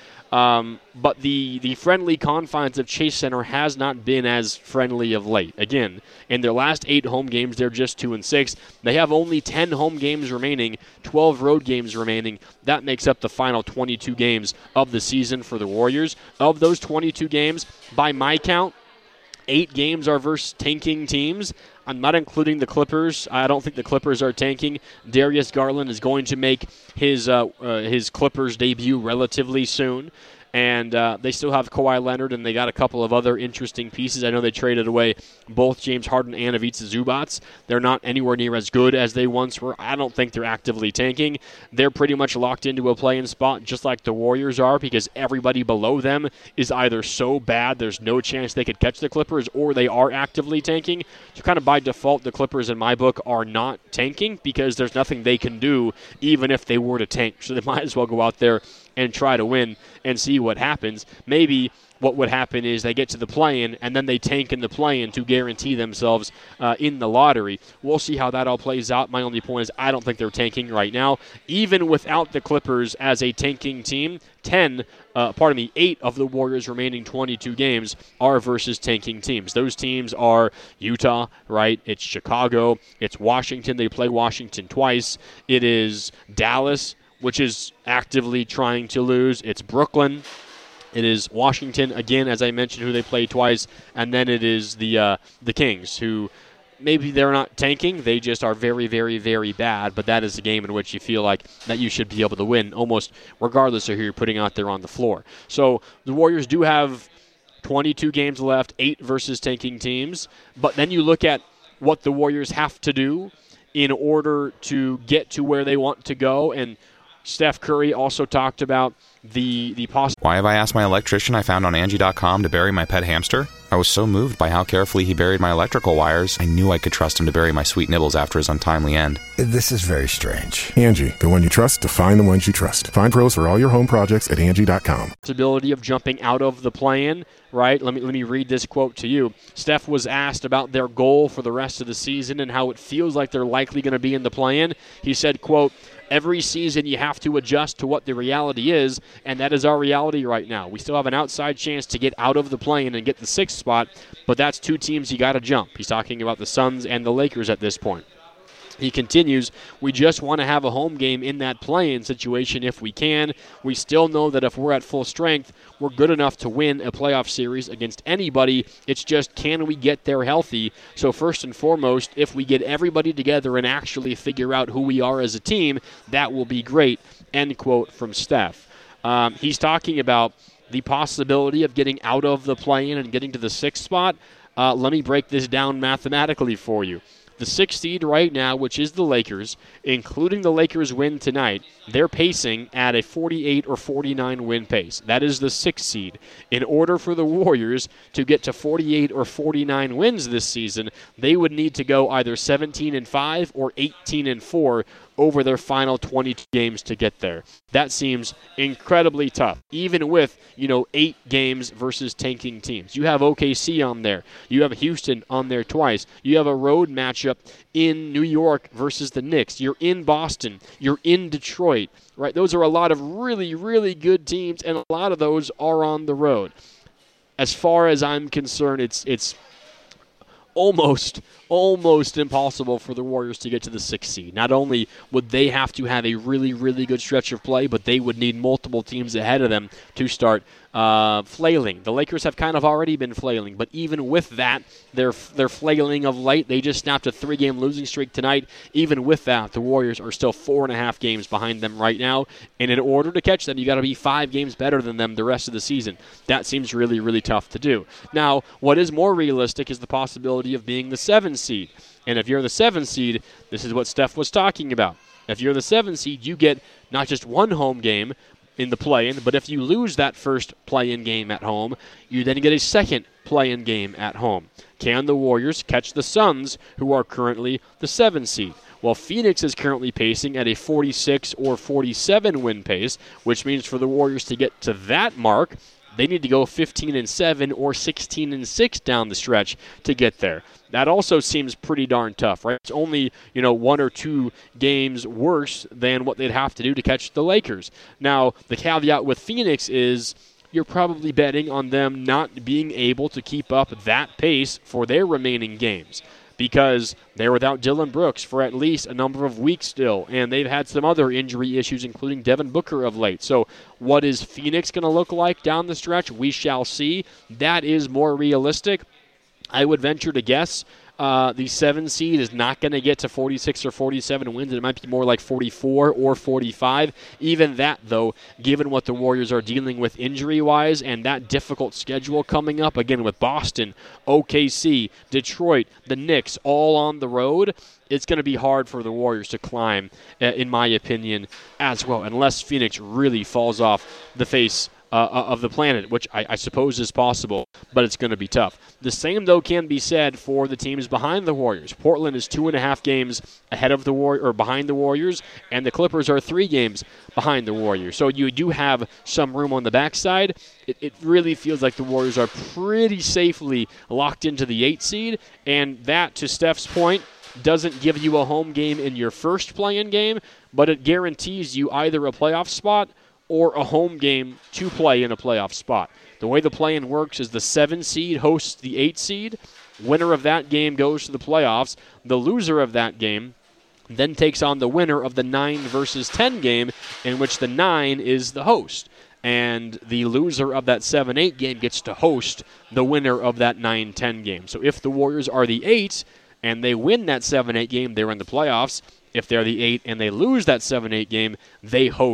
But the friendly confines of Chase Center has not been as friendly of late. Again, in their last 8 home games, they're just 2-6. They have only 10 home games remaining, 12 road games remaining. That makes up the final 22 games of the season for the Warriors. Of those 22 games, by my count, 8 games are versus tanking teams. I'm not including the Clippers. I don't think the Clippers are tanking. Darius Garland is going to make his Clippers debut relatively soon. And they still have Kawhi Leonard, and they got a couple of other interesting pieces. I know they traded away both James Harden and Ivica Zubac. They're not anywhere near as good as they once were. I don't think they're actively tanking. They're pretty much locked into a play-in spot, just like the Warriors are, because everybody below them is either so bad there's no chance they could catch the Clippers, or they are actively tanking. So kind of by default, the Clippers, in my book, are not tanking because there's nothing they can do even if they were to tank. So they might as well go out there and try to win and see what happens. Maybe what would happen is they get to the play-in and then they tank in the play-in to guarantee themselves in the lottery. We'll see how that all plays out. My only point is I don't think they're tanking right now. Even without the Clippers as a tanking team, 8 of the Warriors' remaining 22 games are versus tanking teams. Those teams are Utah, right? It's Chicago. It's Washington. They play Washington twice. It is Dallas, which is actively trying to lose. It's Brooklyn. It is Washington, again, as I mentioned, who they play twice. And then it is the Kings, who maybe they're not tanking. They just are very, very, very bad. But that is a game in which you feel like that you should be able to win almost regardless of who you're putting out there on the floor. So the Warriors do have 22 games left, 8 versus tanking teams. But then you look at what the Warriors have to do in order to get to where they want to go. And Steph Curry also talked about the possibility. Why have I asked my electrician I found on Angie.com to bury my pet hamster? I was so moved by how carefully he buried my electrical wires, I knew I could trust him to bury my sweet nibbles after his untimely end. This is very strange. Angie, the one you trust to find the ones you trust. Find pros for all your home projects at Angie.com. Possibility of jumping out of the play-in, right? Let me read this quote to you. Steph was asked about their goal for the rest of the season and how it feels like they're likely going to be in the play-in. He said, quote, "Every season you have to adjust to what the reality is, and that is our reality right now. We still have an outside chance to get out of the play-in and get the 6th spot, but that's 2 teams you got to jump." He's talking about the Suns and the Lakers at this point. He continues, "We just want to have a home game in that play-in situation if we can. We still know that if we're at full strength, we're good enough to win a playoff series against anybody. It's just, can we get there healthy? So first and foremost, if we get everybody together and actually figure out who we are as a team, that will be great." End quote from Steph. He's talking about the possibility of getting out of the play-in and getting to the 6th spot. Let me break this down mathematically for you. The 6th seed right now, which is the Lakers, including the Lakers win tonight, they're pacing at a 48 or 49 win pace. That is the 6th seed. In order for the Warriors to get to 48 or 49 wins this season, they would need to go either 17-5 or 18-4 over their final 22 games to get there. That seems incredibly tough, even with, 8 games versus tanking teams. You have OKC on there. You have Houston on there twice. You have a road matchup in New York versus the Knicks. You're in Boston. You're in Detroit, right? Those are a lot of really, really good teams, and a lot of those are on the road. As far as I'm concerned, it's almost impossible for the Warriors to get to the 6th seed. Not only would they have to have a really, really good stretch of play, but they would need multiple teams ahead of them to start flailing. The Lakers have kind of already been flailing, but even with that, they're flailing of late. They just snapped a 3-game losing streak tonight. Even with that, the Warriors are still 4.5 games behind them right now, and in order to catch them, you got to be 5 games better than them the rest of the season. That seems really, really tough to do. Now, what is more realistic is the possibility of being the 7th seed. And if you're the 7th seed, this is what Steph was talking about. If you're the 7th seed, you get not just one home game in the play-in, but if you lose that first play-in game at home, you then get a second play-in game at home. Can the Warriors catch the Suns, who are currently the 7th seed? Well, Phoenix is currently pacing at a 46 or 47 win pace, which means for the Warriors to get to that mark, they need to go 15-7 or 16-6 down the stretch to get there. That also seems pretty darn tough, right? It's only, 1 or 2 games worse than what they'd have to do to catch the Lakers. Now, the caveat with Phoenix is you're probably betting on them not being able to keep up that pace for their remaining games, because they're without Dillon Brooks for at least a number of weeks still, and they've had some other injury issues, including Devin Booker of late. So what is Phoenix going to look like down the stretch? We shall see. That is more realistic. I would venture to guess the 7 seed is not going to get to 46 or 47 wins. It might be more like 44 or 45. Even that, though, given what the Warriors are dealing with injury-wise and that difficult schedule coming up, again with Boston, OKC, Detroit, the Knicks, all on the road, it's going to be hard for the Warriors to climb, in my opinion, as well, unless Phoenix really falls off the face of the planet, which I suppose is possible, but it's going to be tough. The same, though, can be said for the teams behind the Warriors. Portland is 2.5 games ahead of behind the Warriors, and the Clippers are 3 games behind the Warriors. So you do have some room on the backside. It really feels like the Warriors are pretty safely locked into the 8 seed, and that, to Steph's point, doesn't give you a home game in your first play-in game, but it guarantees you either a playoff spot or a home game to play in a playoff spot. The way the play-in works is the 7 seed hosts the 8 seed. Winner of that game goes to the playoffs. The loser of that game then takes on the winner of the 9 versus 10 game, in which the 9 is the host. And the loser of that 7-8 game gets to host the winner of that 9-10 game. So if the Warriors are the 8 and they win that 7-8 game, they're in the playoffs. If they're the 8 and they lose that 7-8 game, they host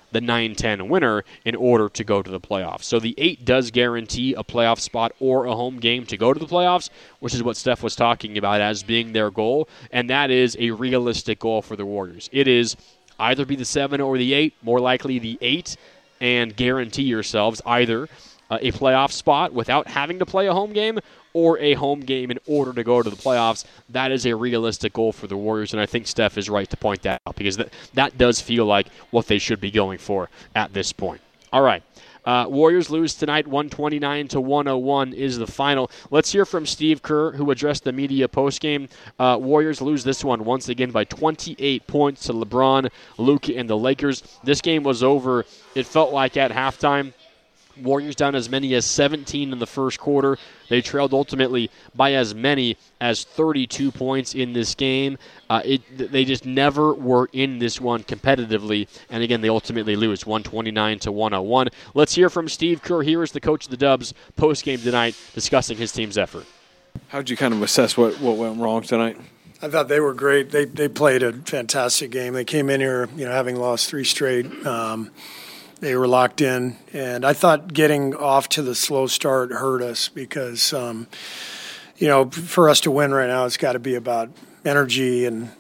the 9-10 winner in order to go to the playoffs. So the 8 does guarantee a playoff spot or a home game to go to the playoffs, which is what Steph was talking about as being their goal, and that is a realistic goal for the Warriors. It is either be the 7 or the 8, more likely the 8, and guarantee yourselves either a playoff spot without having to play a home game or a home game in order to go to the playoffs. That is a realistic goal for the Warriors, and I think Steph is right to point that out because that does feel like what they should be going for at this point. All right. Warriors lose tonight, 129-101 is the final. Let's hear from Steve Kerr, who addressed the media postgame. Warriors lose this one once again by 28 points to LeBron, Luka, and the Lakers. This game was over, it felt like, at halftime. Warriors down as many as 17 in the first quarter. They trailed ultimately by as many as 32 points in this game. They just never were in this one competitively. And again, they ultimately lose 129-101. Let's hear from Steve Kerr. Here is the coach of the Dubs post-game tonight discussing his team's effort. How did you kind of assess what went wrong tonight? I thought they were great. They played a fantastic game. They came in here, having lost 3 straight. They were locked in, and I thought getting off to the slow start hurt us because, for us to win right now, it's got to be about energy and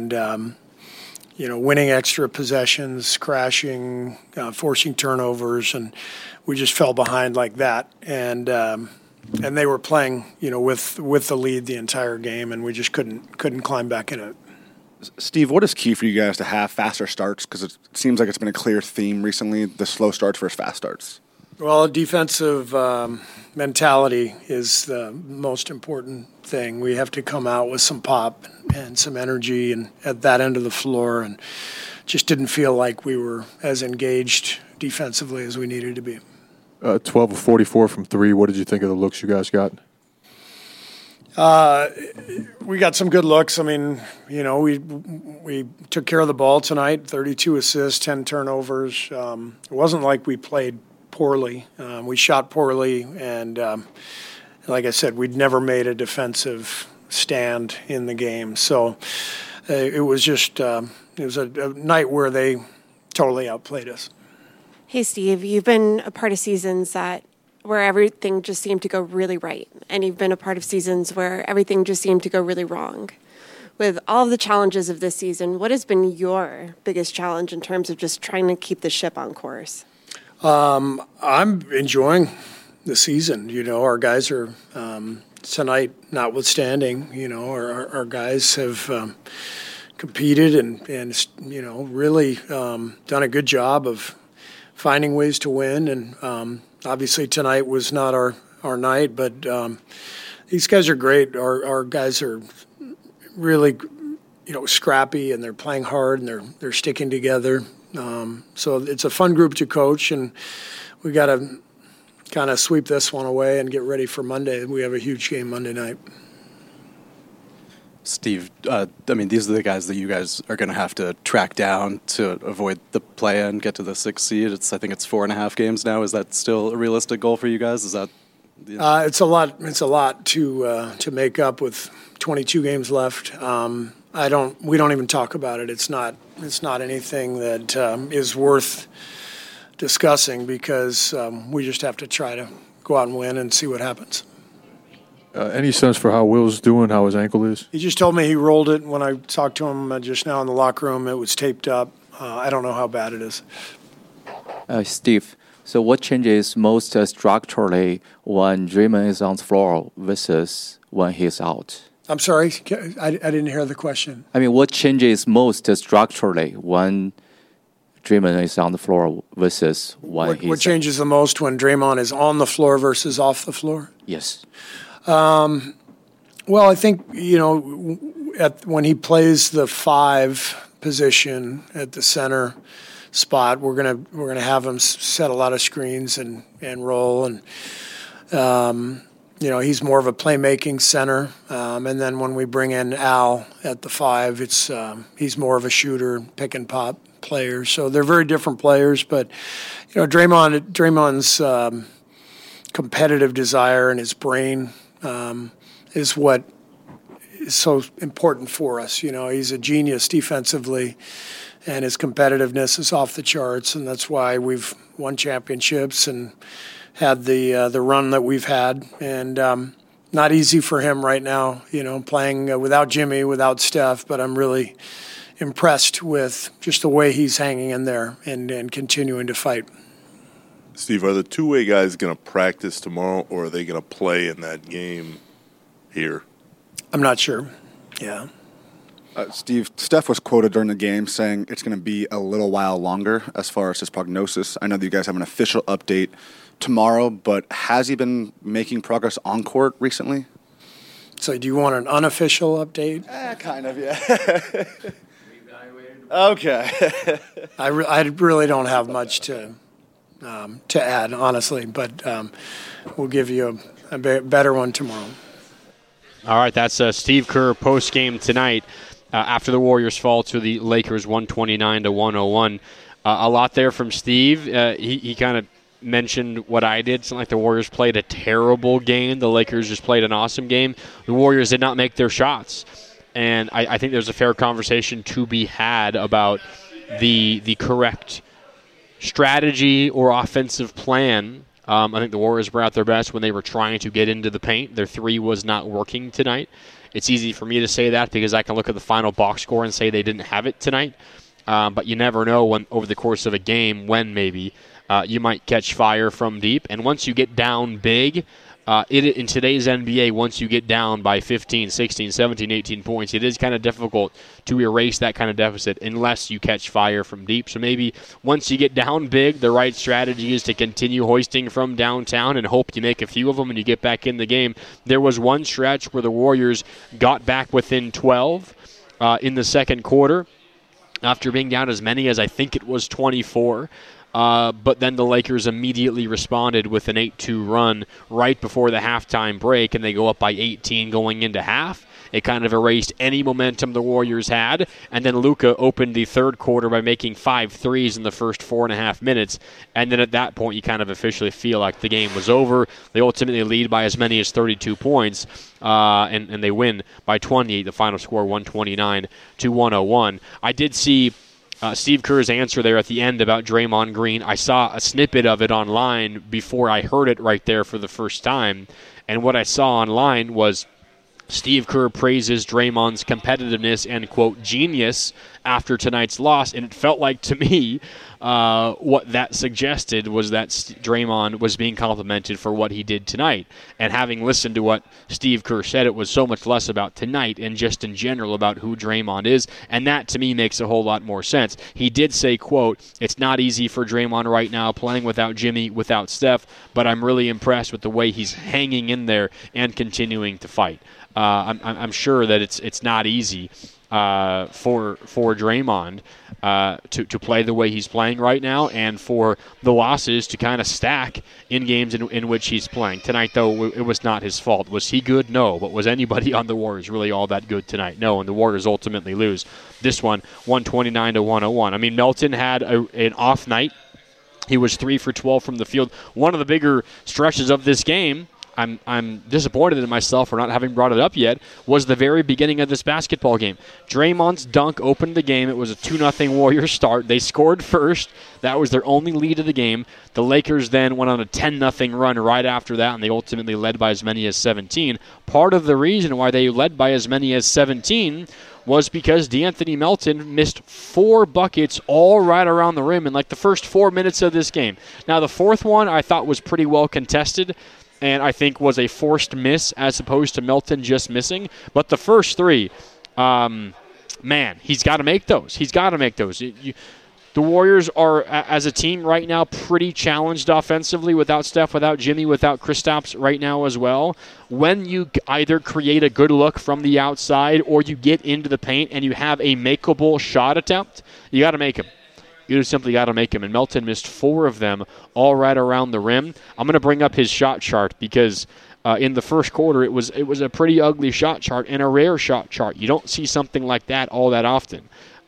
winning extra possessions, crashing, forcing turnovers, and we just fell behind like that. And they were playing, with the lead the entire game, and we just couldn't climb back in it. Steve, what is key for you guys to have faster starts? Because it seems like it's been a clear theme recently, the slow starts versus fast starts. Well, defensive mentality is the most important thing. We have to come out with some pop and some energy and at that end of the floor, and just didn't feel like we were as engaged defensively as we needed to be. 12 of 44 from 3. What did you think of the looks you guys got? We got some good looks. I mean, we took care of the ball tonight, 32 assists, 10 turnovers. It wasn't like we played poorly. We shot poorly, and like I said, we'd never made a defensive stand in the game. So it was just it was a night where they totally outplayed us. Hey, Steve, you've been a part of seasons where everything just seemed to go really right, and you've been a part of seasons where everything just seemed to go really wrong. With all of the challenges of this season, what has been your biggest challenge in terms of just trying to keep the ship on course? I'm enjoying the season. Our guys are, tonight notwithstanding, our guys have competed and really done a good job of finding ways to win, and obviously tonight was not our night, but these guys are great. Our guys are really, scrappy, and they're playing hard, and they're sticking together. So it's a fun group to coach, and we got to kind of sweep this one away and get ready for Monday. We have a huge game Monday night. Steve, these are the guys that you guys are going to have to track down to avoid the play-in, get to the 6th seed. I think it's 4.5 games now. Is that still a realistic goal for you guys? Is that? It's a lot. It's a lot to make up with 22 games left. We don't even talk about it. It's not anything that is worth discussing because we just have to try to go out and win and see what happens. Any sense for how Will's doing, how his ankle is? He just told me he rolled it. When I talked to him just now in the locker room, it was taped up. I don't know how bad it is. Steve, so what changes most structurally when Draymond is on the floor versus when he's out? I'm sorry, I didn't hear the question. What changes most structurally when Draymond is on the floor versus when he's... What changes the most when Draymond is on the floor versus off the floor? Yes. Well, I think, when he plays the 5 position at the center spot, we're gonna have him set a lot of screens and roll, and he's more of a playmaking center. And then when we bring in Al at the 5, it's he's more of a shooter, pick and pop player. So they're very different players, but Draymond's competitive desire and his brain is what is so important for us. He's a genius defensively, and his competitiveness is off the charts, and that's why we've won championships and had the run that we've had. And not easy for him right now, playing without Jimmy, without Steph, but I'm really impressed with just the way he's hanging in there and continuing to fight. Steve, are the two-way guys going to practice tomorrow, or are they going to play in that game here? I'm not sure. Yeah. Steve, Steph was quoted during the game saying it's going to be a little while longer as far as his prognosis. I know that you guys have an official update tomorrow, but has he been making progress on court recently? So do you want an unofficial update? Kind of, yeah. Okay. I really don't have much to add, honestly, but we'll give you a better one tomorrow. All right, that's Steve Kerr post-game tonight after the Warriors fall to the Lakers 129-101. A lot there from Steve. He kind of mentioned what I did. It's not like the Warriors played a terrible game. The Lakers just played an awesome game. The Warriors did not make their shots. And I think there's a fair conversation to be had about the correct strategy or offensive plan. I think the Warriors were at their best when they were trying to get into the paint. Their three was not working tonight. It's easy for me to say that because I can look at the final box score and say they didn't have it tonight. But you never know when over the course of a game when maybe you might catch fire from deep. And once you get down big, in today's NBA, once you get down by 15, 16, 17, 18 points, it is kind of difficult to erase that kind of deficit unless you catch fire from deep. So maybe once you get down big, the right strategy is to continue hoisting from downtown and hope you make a few of them and you get back in the game. There was one stretch where the Warriors got back within 12 in the second quarter after being down as many as I think it was 24. But then the Lakers immediately responded with an 8-2 run right before the halftime break, and they go up by 18 going into half. It kind of erased any momentum the Warriors had, and then Luka opened the third quarter by making 5 threes in the first 4.5 minutes, and then at that point you kind of officially feel like the game was over. They ultimately lead by as many as 32 points, and they win by 28, the final score 129-101. I did see Steve Kerr's answer there at the end about Draymond Green. I saw a snippet of it online before I heard it right there for the first time. And what I saw online was Steve Kerr praises Draymond's competitiveness and, quote, genius after tonight's loss. And it felt like to me what that suggested was that Draymond was being complimented for what he did tonight. And having listened to what Steve Kerr said, it was so much less about tonight and just in general about who Draymond is. And that, to me, makes a whole lot more sense. He did say, quote, it's not easy for Draymond right now playing without Jimmy, without Steph, but I'm really impressed with the way he's hanging in there and continuing to fight. I'm sure that it's not easy for Draymond to play the way he's playing right now, and for the losses to kind of stack in games in which he's playing. Tonight, though, it was not his fault. Was he good? No. But was anybody on the Warriors really all that good tonight? No, and the Warriors ultimately lose this one, 129-101. I mean, Melton had an off night. He was 3 for 12 from the field. One of the bigger stretches of this game, I'm disappointed in myself for not having brought it up yet, was the very beginning of this basketball game. Draymond's dunk opened the game. It was a 2-0 Warriors start. They scored first. That was their only lead of the game. The Lakers then went on a 10-0 run right after that, and they ultimately led by as many as 17. Part of the reason why they led by as many as 17 was because De'Anthony Melton missed 4 buckets all right around the rim in like the first 4 minutes of this game. Now, the fourth one I thought was pretty well contested, and I think was a forced miss as opposed to Melton just missing. But the first 3, man, he's got to make those. He's got to make those. The Warriors are, as a team right now, pretty challenged offensively without Steph, without Jimmy, without Kristaps right now as well. When you either create a good look from the outside or you get into the paint and you have a makeable shot attempt, you got to make them. You just simply got to make him. And Melton missed 4 of them all right around the rim. I'm going to bring up his shot chart because in the first quarter it was a pretty ugly shot chart and a rare shot chart. You don't see something like that all that often.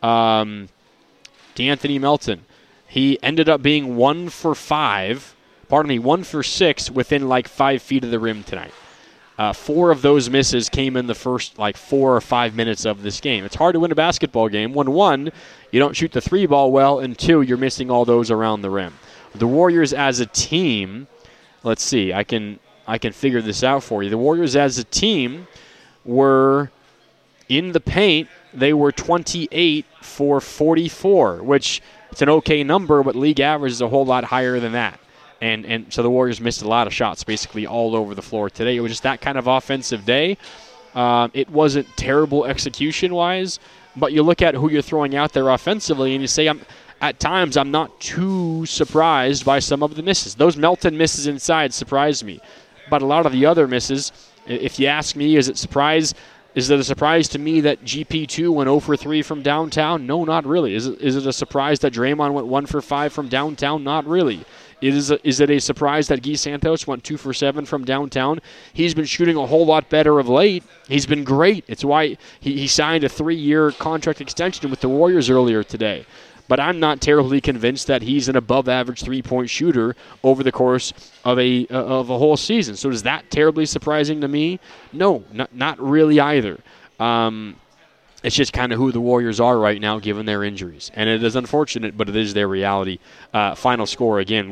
De'Anthony Melton, he ended up being 1 for 6 within like 5 feet of the rim tonight. 4 of those misses came in the first 4 or 5 minutes of this game. It's hard to win a basketball game when 1, you don't shoot the 3 ball well, and 2, you're missing all those around the rim. The Warriors as a team, let's see, I can figure this out for you. The Warriors as a team were in the paint. They were 28 for 44, which it's an okay number, but league average is a whole lot higher than that. And so the Warriors missed a lot of shots basically all over the floor today. It was just that kind of offensive day. It wasn't terrible execution-wise, but you look at who you're throwing out there offensively and you say, at times I'm not too surprised by some of the misses. Those Melton misses inside surprised me. But a lot of the other misses, if you ask me, is it a surprise to me that GP2 went 0 for 3 from downtown? No, not really. Is it a surprise that Draymond went 1 for 5 from downtown? Not really. Is it a surprise that Guy Santos went 2 for 7 from downtown? He's been shooting a whole lot better of late. He's been great. It's why he signed a 3-year contract extension with the Warriors earlier today. But I'm not terribly convinced that he's an above-average three-point shooter over the course of a whole season. So is that terribly surprising to me? No, not really either. It's just kind of who the Warriors are right now given their injuries. And it is unfortunate, but it is their reality. Final score, again,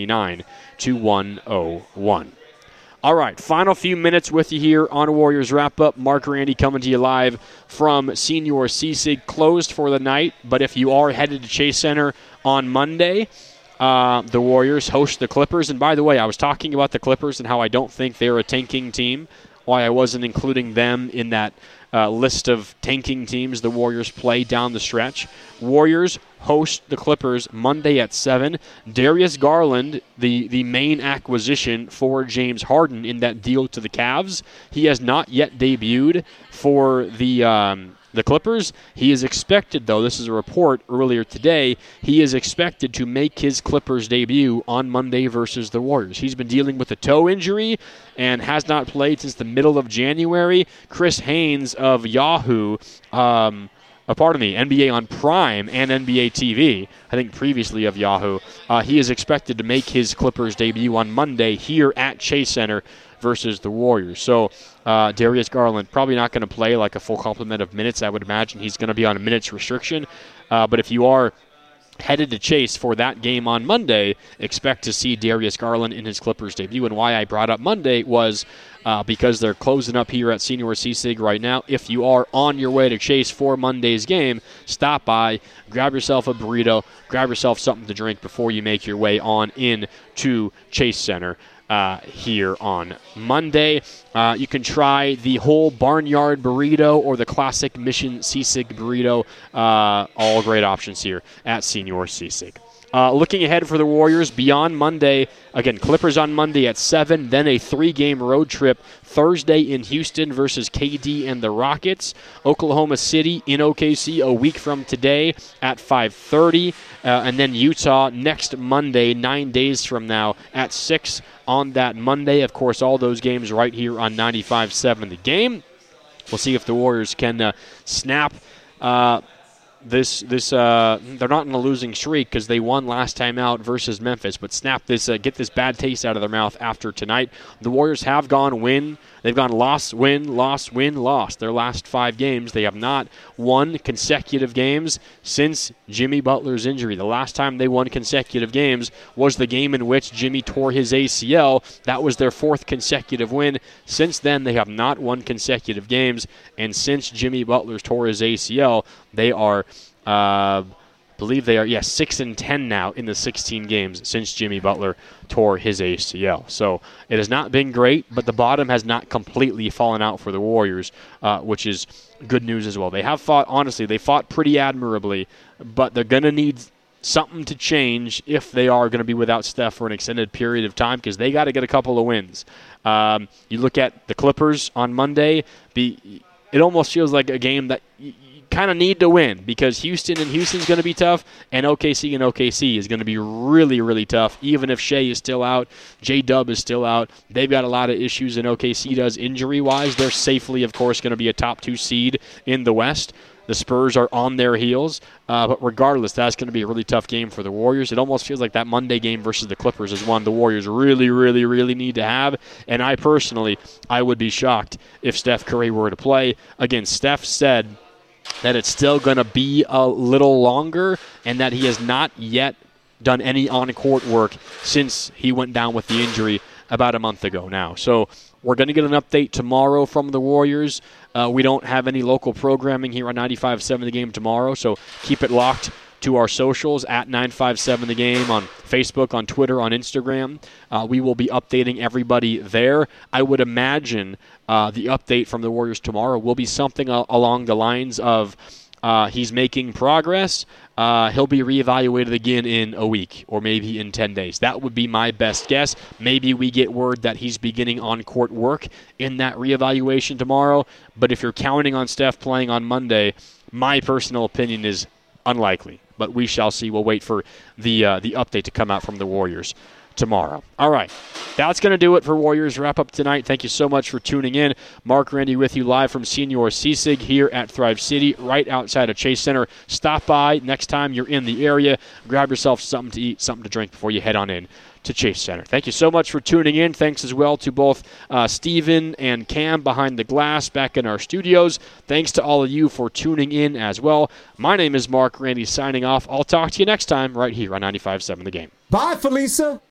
129-101. All right, final few minutes with you here on Warriors Wrap-Up. Mark Randy coming to you live from Senior Sisig, closed for the night. But if you are headed to Chase Center on Monday, the Warriors host the Clippers. And by the way, I was talking about the Clippers and how I don't think they're a tanking team, why I wasn't including them in that list of tanking teams the Warriors play down the stretch. Warriors host the Clippers Monday at 7. Darius Garland, the main acquisition for James Harden in that deal to the Cavs, he has not yet debuted for the Clippers. He is expected, though, this is a report earlier today, he is expected to make his Clippers debut on Monday versus the Warriors. He's been dealing with a toe injury and has not played since the middle of January. Chris Haynes of Yahoo, NBA on Prime and NBA TV, I think previously of Yahoo, he is expected to make his Clippers debut on Monday here at Chase Center versus the Warriors. So Darius Garland probably not going to play like a full complement of minutes. I would imagine he's going to be on a minutes restriction. But if you are headed to Chase for that game on Monday, expect to see Darius Garland in his Clippers debut. And why I brought up Monday was because they're closing up here at Senior Sisig right now. If you are on your way to Chase for Monday's game, stop by, grab yourself a burrito, grab yourself something to drink before you make your way on in to Chase Center here on Monday. You can try the whole barnyard burrito or the classic Mission Sisig burrito. All great options here at Senior Sisig. Looking ahead for the Warriors beyond Monday, again, Clippers on Monday at 7, then a 3-game road trip Thursday in Houston versus KD and the Rockets. Oklahoma City in OKC a week from today at 5:30, and then Utah next Monday, 9 days from now at 6 on that Monday. Of course, all those games right here on 95.7 The Game. We'll see if the Warriors can snap this they're not in a losing streak because they won last time out versus Memphis, but snap this, get this bad taste out of their mouth after tonight. The Warriors have gone win. They've gone loss, win, loss, win, loss. Their last 5 games, they have not won consecutive games since Jimmy Butler's injury. The last time they won consecutive games was the game in which Jimmy tore his ACL. That was their 4th consecutive win. Since then, they have not won consecutive games, and since Jimmy Butler tore his ACL, they are, believe they are, 6-10 now in the 16 games since Jimmy Butler tore his ACL. So it has not been great, but the bottom has not completely fallen out for the Warriors, which is good news as well. They have fought, honestly, they fought pretty admirably, but they're going to need something to change if they are going to be without Steph for an extended period of time, because they got to get a couple of wins. You look at the Clippers on Monday, it almost feels like a game that kind of need to win, because Houston's going to be tough, and OKC is going to be really, really tough, even if Shea is still out, J-Dub is still out. They've got a lot of issues, and OKC does injury-wise. They're safely, of course, going to be a top 2 seed in the West. The Spurs are on their heels. But regardless, that's going to be a really tough game for the Warriors. It almost feels like that Monday game versus the Clippers is one the Warriors really, really, really need to have. And I would be shocked if Steph Curry were to play. Again, Steph said that it's still going to be a little longer and that he has not yet done any on-court work since he went down with the injury about a month ago now. So we're going to get an update tomorrow from the Warriors. We don't have any local programming here on 95.7 The Game tomorrow, so keep it locked to our socials at 957 The Game on Facebook, on Twitter, on Instagram. We will be updating everybody there. I would imagine the update from the Warriors tomorrow will be something along the lines of he's making progress. He'll be reevaluated again in a week or maybe in 10 days. That would be my best guess. Maybe we get word that he's beginning on-court work in that reevaluation tomorrow. But if you're counting on Steph playing on Monday, my personal opinion is unlikely. But we shall see. We'll wait for the update to come out from the Warriors tomorrow. All right. That's going to do it for Warriors Wrap Up tonight. Thank you so much for tuning in. Mark Randy with you live from Senior Sisig here at Thrive City, right outside of Chase Center. Stop by next time you're in the area. Grab yourself something to eat, something to drink before you head on in to Chase Center. Thank you so much for tuning in. Thanks as well to both Steven and Cam behind the glass back in our studios. Thanks to all of you for tuning in as well. My name is Mark Randy signing off. I'll talk to you next time right here on 95.7 The Game. Bye, Felisa.